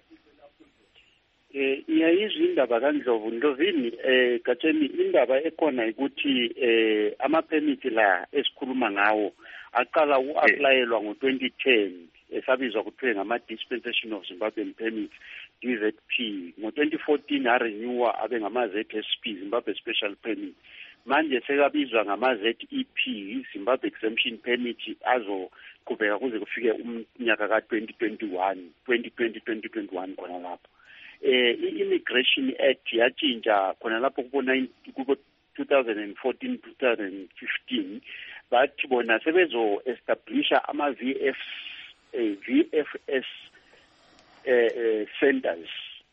Iyayizwa indaba kaNdlovu. Ndlovini Gatsheni indaba ekhona ukuthi ama permit la esikhuluma ngawo aqala uapplyelwa ngo2010 esabizwa kuthiwe ngama dispensation of Zimbabwean permits DZP. Ngo2014 arenewa abe ngama ZSP Zimbabwe special permit. Manje sekabizwa ngama ZEP Zimbabwe exemption permit azoqhubeka kuze kufike umnyaka ka2021 khona lapho. I-Immigration Act yatshintsha khona lapho kubona 2014 2015 bathi bona sebezo establisha ama VFS centers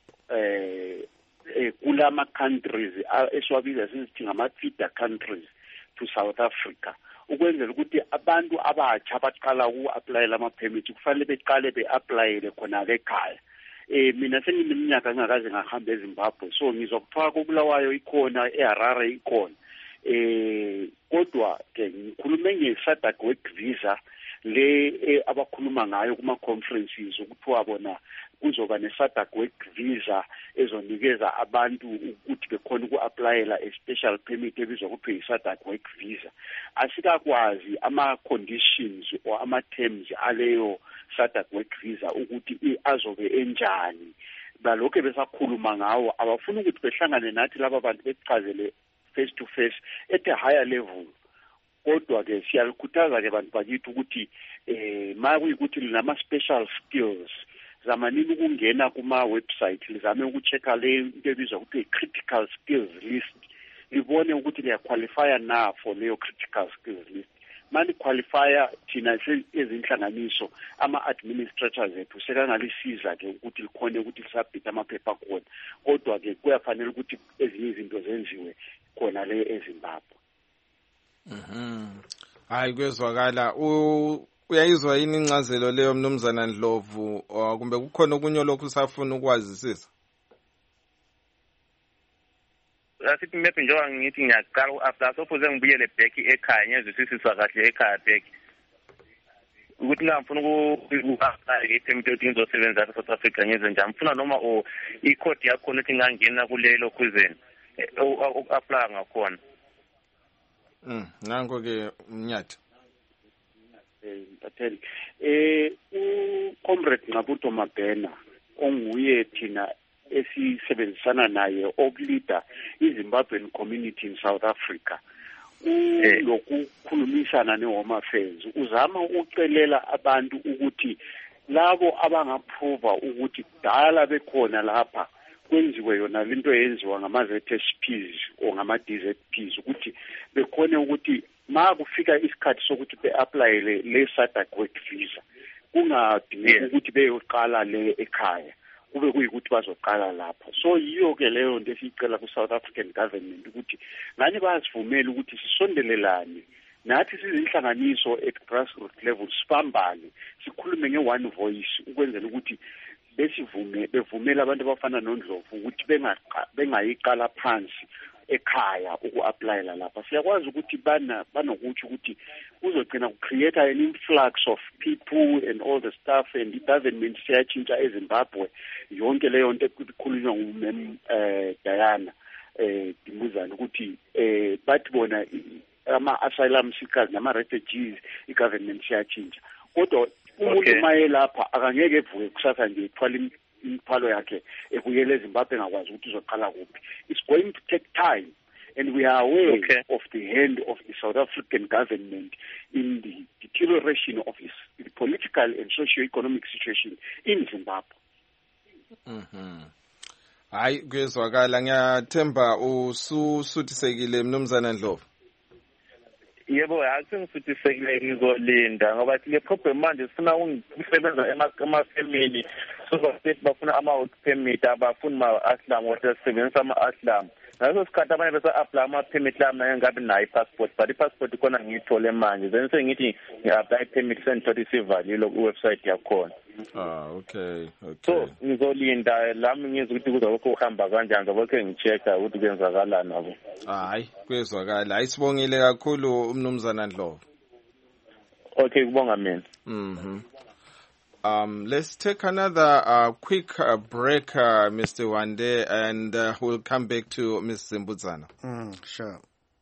kulama countries esiwabiza sithi ngama feeder countries to South Africa ukwenzela ukuthi abantu abatsha baqala uapply lama permit kufanele beqale beapplyele khona ekhaya. Mina sengineminyaka ngakaze ngahamba eZimbabwe so ngizwa kuthiwa koBulawayo ikhona eHarare ikhona kodwa ke ngikhulume ngeSADC work visa le abakhuluma ngayo kuma conferences ukuthiwa bona kuzoba neSADC work visa ezonikeza abantu ukuthi bekhona ukuapplyela a special permit ebizwa ukuthi iSADC work visa. Asikakwazi ama conditions or ama terms aleyo SADC work visa ukuthi azobe enjani. Balokho besakhuluma ngawo abafuna ukuthi behlangane nathi laba bantu beqhazele face to face at a higher level kodwa-ke siyalikhuthaza-ke abantu bakithi ukuthi ma kuyikuthi linama-special skills zamanini ukungena kuma-website lizame ukucheck-a le into ebizwa ukuthi i-critical skills list libone ukuthi liyaqualifya na for leyo critical skills list. Mani qualifier thina ezinhlanganiso ama-administrators ethu sekangalisiza-ke ukuthi likhone ukuthi lisubmit amaphepha khona, kodwa-ke kuyafanele ukuthi ezinye izinto zenziwe khona le eZimbabwe. Hayi, kwezwakala. Uyayizwa yini incazelo leyo Mnumzana Ndlovu, kumbe kukhona okunye lokhu usafuna ukwazisisa? Asithi maybe njengoba ngithi ngiyaqala u-apply sofuze ngibuyele back ekhaya ngiyezwisisisa kahle ekhaya back ukuthi ngifuna uku-apply i-permit yokuthi ngizosebenza e-South Africa ngenze njani. Ngifuna noma i-code yakhona ukuthi ngangena kulelo khuzeni uku-apply ngakhona. Nango-ke Mnyathi. Mpatheli uComrade Nqabuto Mabhena onguye thina esisebenzisana naye okulida iZimbabwean community in South Africa lokukhulumisana ne-Home Affairs uzama ukucelela abantu ukuthi labo abangaprova ukuthi kudala bekhona lapha kwenziwe yona lento eyenziwa ngama-ZSPs o ngama-DZPs ukuthi bekhone ukuthi ma kufika isikhathi sokuthi be-applyele le-SADC work visa kungadingeki ukuthi beyoqala le ekhaya, kube kuyikuthi bazoqala lapha. So yiyo-ke leyo nto esiyicela ku-South African government ukuthi ngani bazivumele ukuthi sisondelelane nathi sizinhlanganiso at grassroots level, sibambane sikhulume nge-one voice ukwenzela ukuthi bevumela abantu abafana noNdlovu ukuthi bengayiqala phansi ekhaya uku-applyela lapha. Siyakwazi ukuthi banokuthi ukuthi kuzogcina ku-create an influx of people and all the stuff, and i-government siyatshintsha eZimbabwe. Yonke leyo nto ekukhulunywa ngumem Diana Dimuzana ukuthi bathi bona ama-asylum seekers nama-refugees i-government siyatshintsha, kodwa umuntu maye lapha akangeke evuke kusasa nje ithwala imithwalo yakhe ekuyele eZimbabwe engakwazi ukuthi uzoqala kuphi. It's going to take time, and we are aware of the hand of the South African government in the deterioration of the political and socio-economic situation in Zimbabwe. Hayi, kwezwakala. Ngiyathemba ususuthisekile Mnumzana Ndlovu. Yebo, akusengifuthisekile ngizolinda ngoba le problem manje sifuna ukusebenza emafemini sokuthi bafuna ama-work permit, abafuni ma-aslam ukuthi sisebenzisa ama-aslam. Ngaso sikhathi abanye besa-apply ama-permit lami naye ngabi nayo i-passport, but i-passport ikhona ngiyithole manje, then sengithi ngi-apply i-permit sengithola isivalile ku-website yakhona. Okay. So ngizolinda lami ngizwe ukuthi kuzawukho uhamba kanjani, ngizobokhe ngi-check-a ukuthi kuyenzakalani nabo. Hayi, kwezwakala. Hayi, sibongile kakhulu Mnumzana Ndlovu. Okay, kubonga mina. Let's take another quick break, Mr. Wande, and we'll come back to Ms. Zimbudzana. Sure.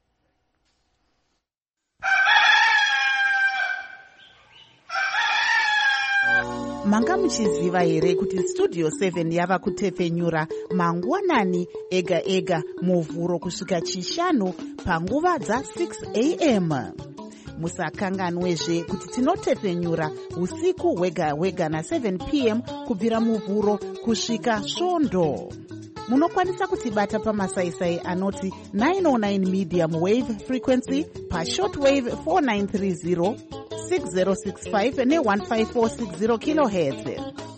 Manga muchiziva here kuti Studio 7 yava kutepfenyura mangwanani ega ega muvhuro kusvika chishanu panguva dza6 am. Musakanganwezve kuti tinotepfenyura usiku hwega hwega na7 pm kubvira muvhuro kusvika svondo. Munokwanisa kutibata pamasaisai anoti 909 medium wave frequency pashortwave 4930 6065 ne-15460 kilohertz.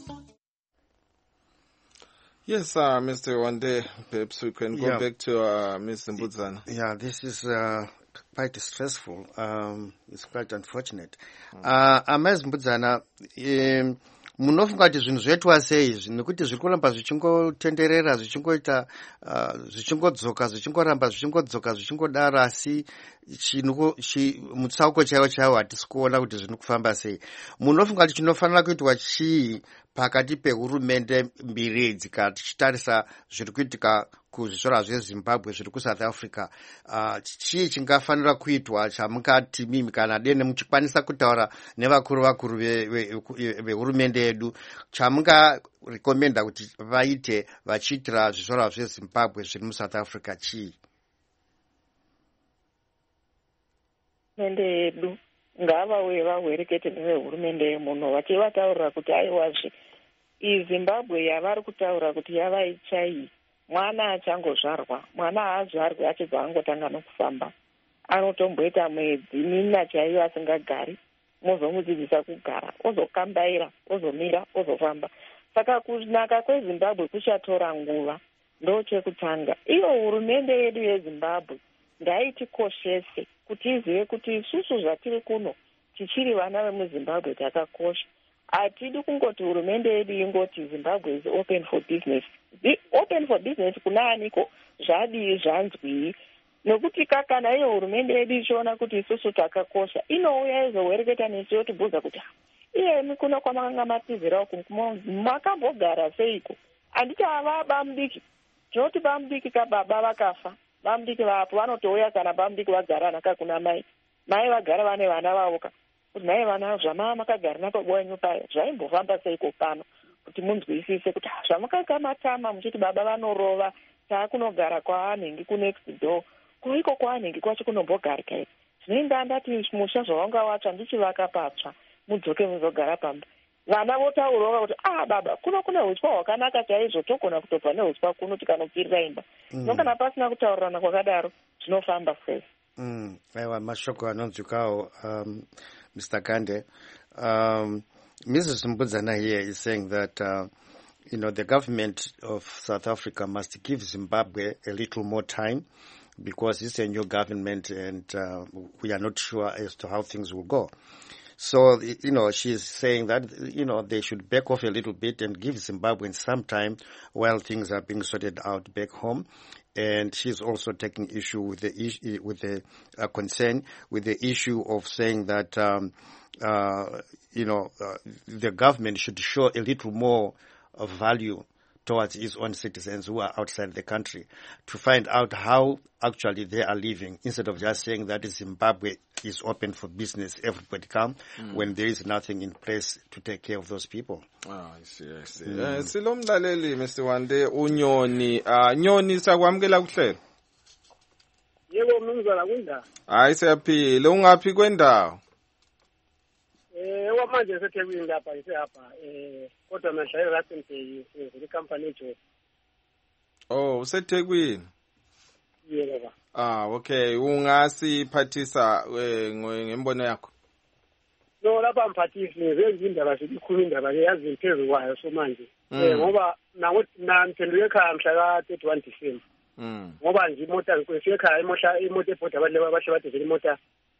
Yes, Mr. Wande, perhaps we can go back to Ms. Zimbudzana. Yeah, this is quite stressful. It's quite unfortunate. Ms. Zimbudzana, munofunga kuti zvinhu zvoitwa sei izvi nekuti zviri kuramba zvichingotenderera zvichingoita zvichingodzoka zvichingoramba zvichingodzoka zvichingodaro asi mutsauko chaiwo hatisi kuona kuti zviri kufamba sei. Munofunga kuti chinofanira kuitwa chii pakati pehurumende mbiri idzi kana tichitarisa zviri kuitika kuzvizvora zveZimbabwe zviri kuSouth Africa? Chii chingafanira kuitwa chamungati mimi kana dene muchikwanisa kutaura nevakuru vehurumende yedu chamungarekomenda kuti vaite vachiitira zvizvora zveZimbabwe zviri muSouth Africa chii? hurumende yedu ngava vawerekete nevehurumende yemuno vachivataurira kuti aiwazve iZimbabwe yavari kutaura kuti yava ichai mwana achangozvarwa mwana haazvarwi achibva angotanga nokufamba anotomboita mwedzi mina chaiyo asingagari mozomudzidzisa kugara ozokambaira ozomira ozofamba saka kunaka kweZimbabwe kuchatora nguva ndo chekutanga iyo hurumende yedu yeZimbabwe ngaitikoshese kuti izive kuti isusu zvatiri kuno tichiri vana vemuZimbabwe takakosha hatidi kungoti hurumende yedu ingoti Zimbabwe is open for business. Open for business kuna aniko zvadii zvanzwii nokuti kana iyo hurumende yedu ichiona kuti isusu takakosha inouya izowereketa nesu yotibvunza kuti iyemi kuno kwamakanga matizira uku makambogara seiko handiti ava bamudiki tinoti bamudiki kababa vakafa bamudiki vapo vanotouya kana bamudiki vagara naka kuna mai vagara vane vana vavoka kuti nai vana zvama makagara napo bwanyu payo zvaimbofamba seiko pano kuti munzwisise kuti zvamakaika matama muchiti baba vanorova taakunogara kwaanenge kunext door koiko kwaanenge kwacho kunombogarika ii zvinoenda ndati musha zvawanga watsva ndichivaka patsva mudzoke muzogara pamba vana votaurawo kuti baba kuno kune huswa hwakanaka chaizvo togona kutobva nehuswa kuno tikanopfirira imba nokana pasina kutaurirana kwakadaro zvinofamba sei aiwa mashoko anonzwikawo Mr. Gande. Mrs. Mbudzana here is saying that the government of South Africa must give Zimbabwe a little more time because it's a new government and we are not sure as to how things will go. So, she's saying that, they should back off a little bit and give Zimbabweans some time while things are being sorted out back home. And she's also taking issue with the concern with the issue of saying that, the government should show a little more of value towards its own citizens who are outside the country to find out how actually they are living instead of just saying that Zimbabwe is open for business, everybody come, when there is nothing in place to take care of those people. I see. Silomlaleli, Mr. Wande, unyoni. Nyoni sakwamukela kuhlelo. Yebo mnumzana kunda. Hayi siyaphila, ungaphi kwendawo? Manje seThekwini lapha isehapha kodwa manje eRustenburg le company eJozi. Oh, useThekwini. Yebo. Okay, ungasiphathisa ngembono yakho. No lapha mphathisi ngenze indaba sikhuluma indaba yazi imphezulu kwayo so manje. Ngoba nangiphenduke ekhaya mhla ka 31 December. Ngoba nje imoto ngikwese ekhaya imoto ebhoda abahle badezela imoto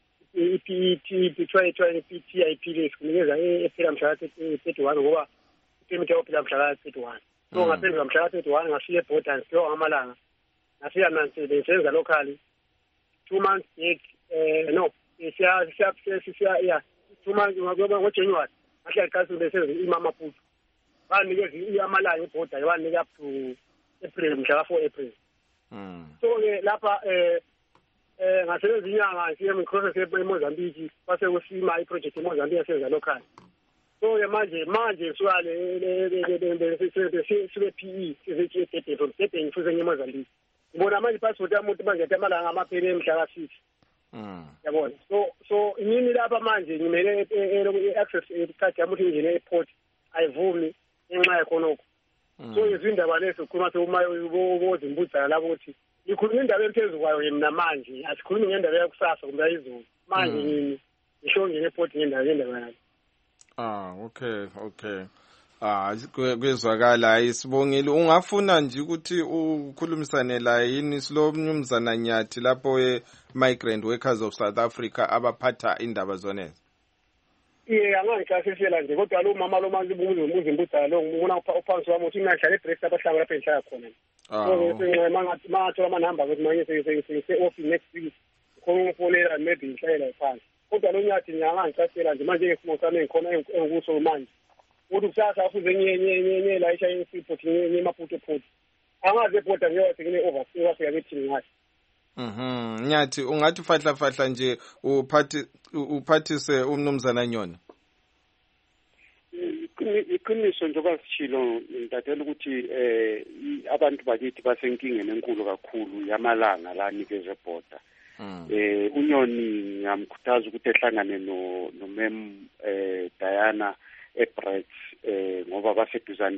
PTIP lesikunikeza ephela mhla ka 31 ngoba ipemiti yaphela mhla ka 31. So ngaphendula mhla ka 31 ngasiya ebhoda ngisiyo ngamalanga. Ngasiya nansi senza locally 2 months back siya 2 months ngoJanuary ngahlala kasi besenza imama putu. Banikeza amalanga ebhoda yabanika up to April mhla ka 4 April. So lapha ngasebenza inyanga siye microphone eMozambique base kusima iproject eMozambique yasenza local. So manje swale sibe PE size from Durban fuze eMozambique. Ngibona manje passport yamuntu manje amalanga amaphele emhla ka 6. Yabona. So yini lapha manje ngimele access card yamuntu ingene airport ayivumi enxa yakhonoko. So izindaba lezo khuluma uma ubozimbudza lapho ukuthi ikhuluma indaba emphezulu kwayo yena manje asikhulumi ngendaba yakusasa kumbe izulu manje ngini ngisho ngePort ngendaba yakhe. Okay. Kwezwakala isibongile ungafuna nje ukuthi ukhulumisane la yini silomnyumzana Nyathi lapho migrant workers of South Africa abaphatha indaba zonezi. Angangicasisela nje kodwa lo mama lo manje ubuzimbudza lo ngibona uphansi wami uthi ngadlala eBreast abahlanga lapha enhlaka khona. Mangathola amanamba ukuthi manje se-off next week khona ufonela maybe inhlayela phansi kodwa lo Nyathi ngiyangicasisela nje manje ngesimo sami engikhona engikuso manje ukuthi kusasa afuze nye la isha isiport nye maputo port angaze ebhoda ngiyothi ngine overstay wafika bethi ngathi. Nyathi ungathi fahla nje uphathise umnumzana Nyoni. Iqiniso njengoba sishilo ntatela ukuthi abantu bakithi basenkingeni enkulu kakhulu yamalanga la nikeze ebhoda unyoni ngamkhuthaza ukuthi ehlangane no Mem Diana eBrits ngoba baseduzane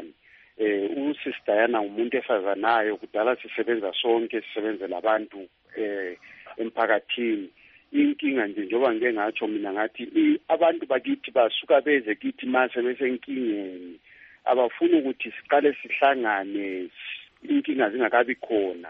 uSis Diana umuntu esazanayo kudala sisebenza sonke sisebenzela abantu emphakathini. Inkinga nje njengoba ngeke ngatsho mina ngathi abantu bakithi basuka beze kithi mase besenkingeni abafuna ukuthi siqale sihlangane inkinga zingakabi khona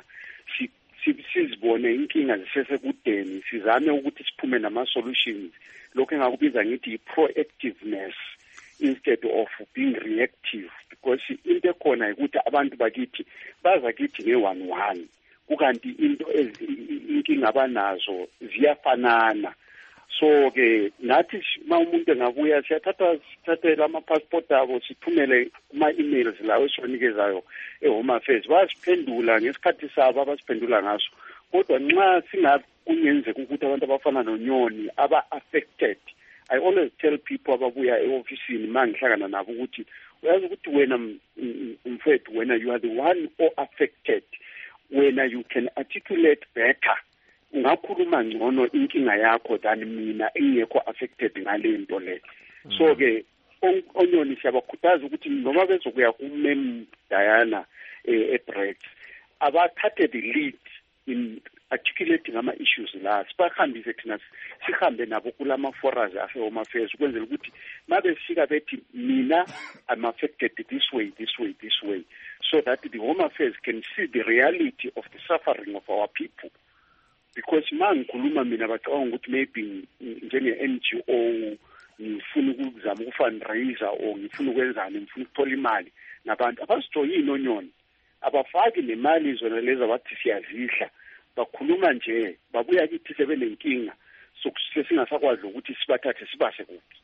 sizibone inkinga zisesekudeni sizame ukuthi siphume nama solutions lokho engakubiza ngithi proactiveness instead of being reactive, because into ekhona ukuthi abantu bakithi baza kithi nge-1-1 kukanti inkinga abanazo ziyafanana. So ke nathi uma umuntu engabuya sithathe ama-passport abo sithumele kuma-emails lawo esiwanikezayo e-Home Affairs basiphendula ngesikhathi sabo abasiphendula ngaso. Kodwa nxa singakungenzeka ukuthi abantu abafana nonyoni aba-affected, I always tell people ababuya e-ofisini ma ngihlangana nabo ukuthi uyazi ukuthi wena mfethu wena you are the one or affected, wena you can articulate better, ungakhuluma ngcono inkinga yakho than mina engekho affected ngale nto le. So ke onyoni siyabakhuthaza ukuthi noma bezokuya kuMem Diana eBrits abathathe the lead in articulating ama-issues la, sibahambise thina sihambe nabo kulama forums ase-Home Affairs ukwenzela ukuthi mabefika bethi mina I'm affected this way, so that the Home Affairs can see the reality of the suffering of our people. Because ma ngikhuluma mina bacabanga ukuthi maybe njenge-NGO ngifuna ukuzama ukufundraiser or ngifuna ukwenzani, ngifuna ukuthola imali nabantu abasijoyini onyoni abafaki nemali zona lezi abathi siyazidla, bakhuluma nje babuya kithi sebenenkinga sokusingasakwazi ukuthi sibathathe sibase kuphi.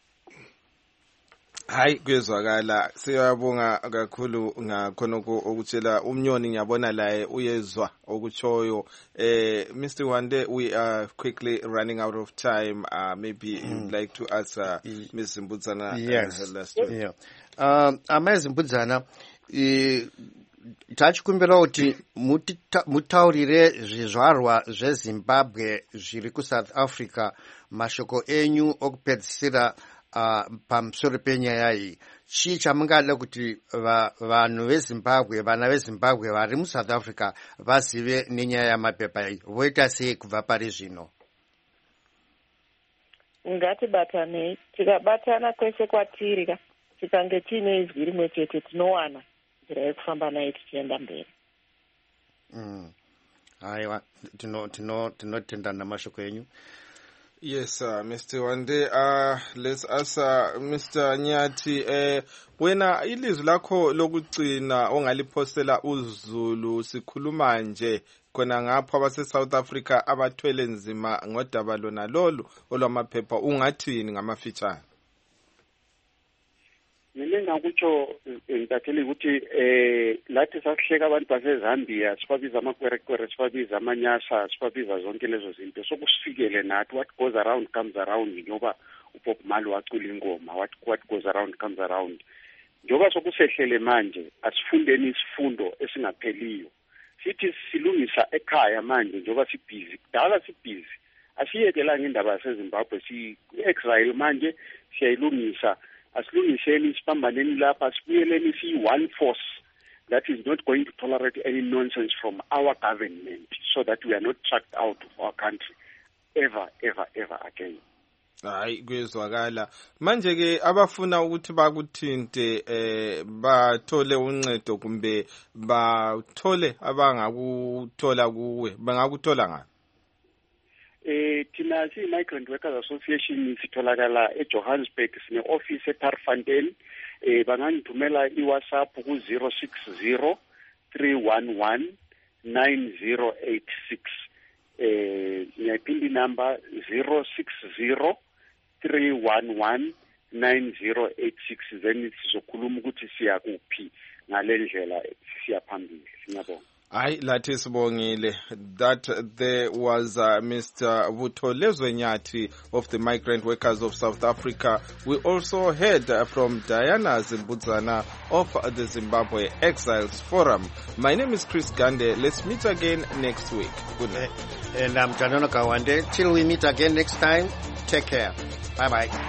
Hayi kuyezwakala, siyabonga kakhulu ngakhona ukutshela umnyoni. Ngiyabona laye uyezwa okutshoyo. Mr. Wande, we are quickly running out of time. Maybe you'd like to answer Ms. Mbudzana. Yes. Ms. Mbudzana, tachikumbira kuti mutaurire zvizvarwa zveZimbabwe zviri kuSouth Africa mashoko enyu okupedzisira pamusoro penyaya iyi. Chii chamungada kuti vanhu veZimbabwe, vana veZimbabwe vari muSouth Africa vazive nenyaya yamapepa iyi? Voita sei kubva pari zvino? Ngatibatanei, tikabatana kwese kwatiri tikange tiine izwi rimwe chete tinowana nzira yekufamba nayo tichienda mberi. Aiwa, tinotenda namashoko enyu. Yes, Mr. Wande. Let's ask Mr. Nyati, wena ilizwi lakho lokugcina ongalipostela uZulu sikhuluma nje khona ngapha abase-South Africa abathwele nzima ngodaba lona lolu olwamaphepha, ungathini ngamafitshane? Mina ngakutsho ngitathela ukuthi lathi sakuhleka abantu baseZambia sibabiza amakwerekwere, sibabiza amanyasa, sibabiza zonke lezo zinto sokusifikele nathi. What goes around comes around, njengoba uBob Marley wacula ingoma, what goes around comes around. Njengoba sokusehlele manje asifundeni isifundo esingapheliyo, sithi silungisa ekhaya manje njengoba sibhizi, kudala sibhizi asiyekelanga indaba yaseZimbabwe, si-exile manje siyayilungisa. Asilungiseni sipambaneni lapha sibuyeleni siyi-one force that is not going to tolerate any nonsense from our government, so that we are not tracked out of our country ever again. Hayi kuyezwakala. Manje ke abafuna ukuthi bakuthinte bathole uncedo kumbe bathole abangakuthola kuwe, bangakuthola ngaphi? Thina siyi-Migrant Workers Association sitholakala eJohannesburg, sine-office eTarfontein. Bangangithumela iWhatsApp ku-060 311 9086. Ngiyayiphinda inamba 060 311 9086. Then sizokhuluma ukuthi siya kuphi ngale ndlela siya phambili. Ngiyabonga. Hayi lathi sibongile that there was Mr. Vutolezwe Nyati of the Migrant Workers of South Africa. We also heard from Diana Zimbudzana of the Zimbabwe Exiles Forum. My name is Chris Gande. Let's meet again next week. Good night. And I'm Janono Kawande. Till we meet again next time, take care. Bye-bye.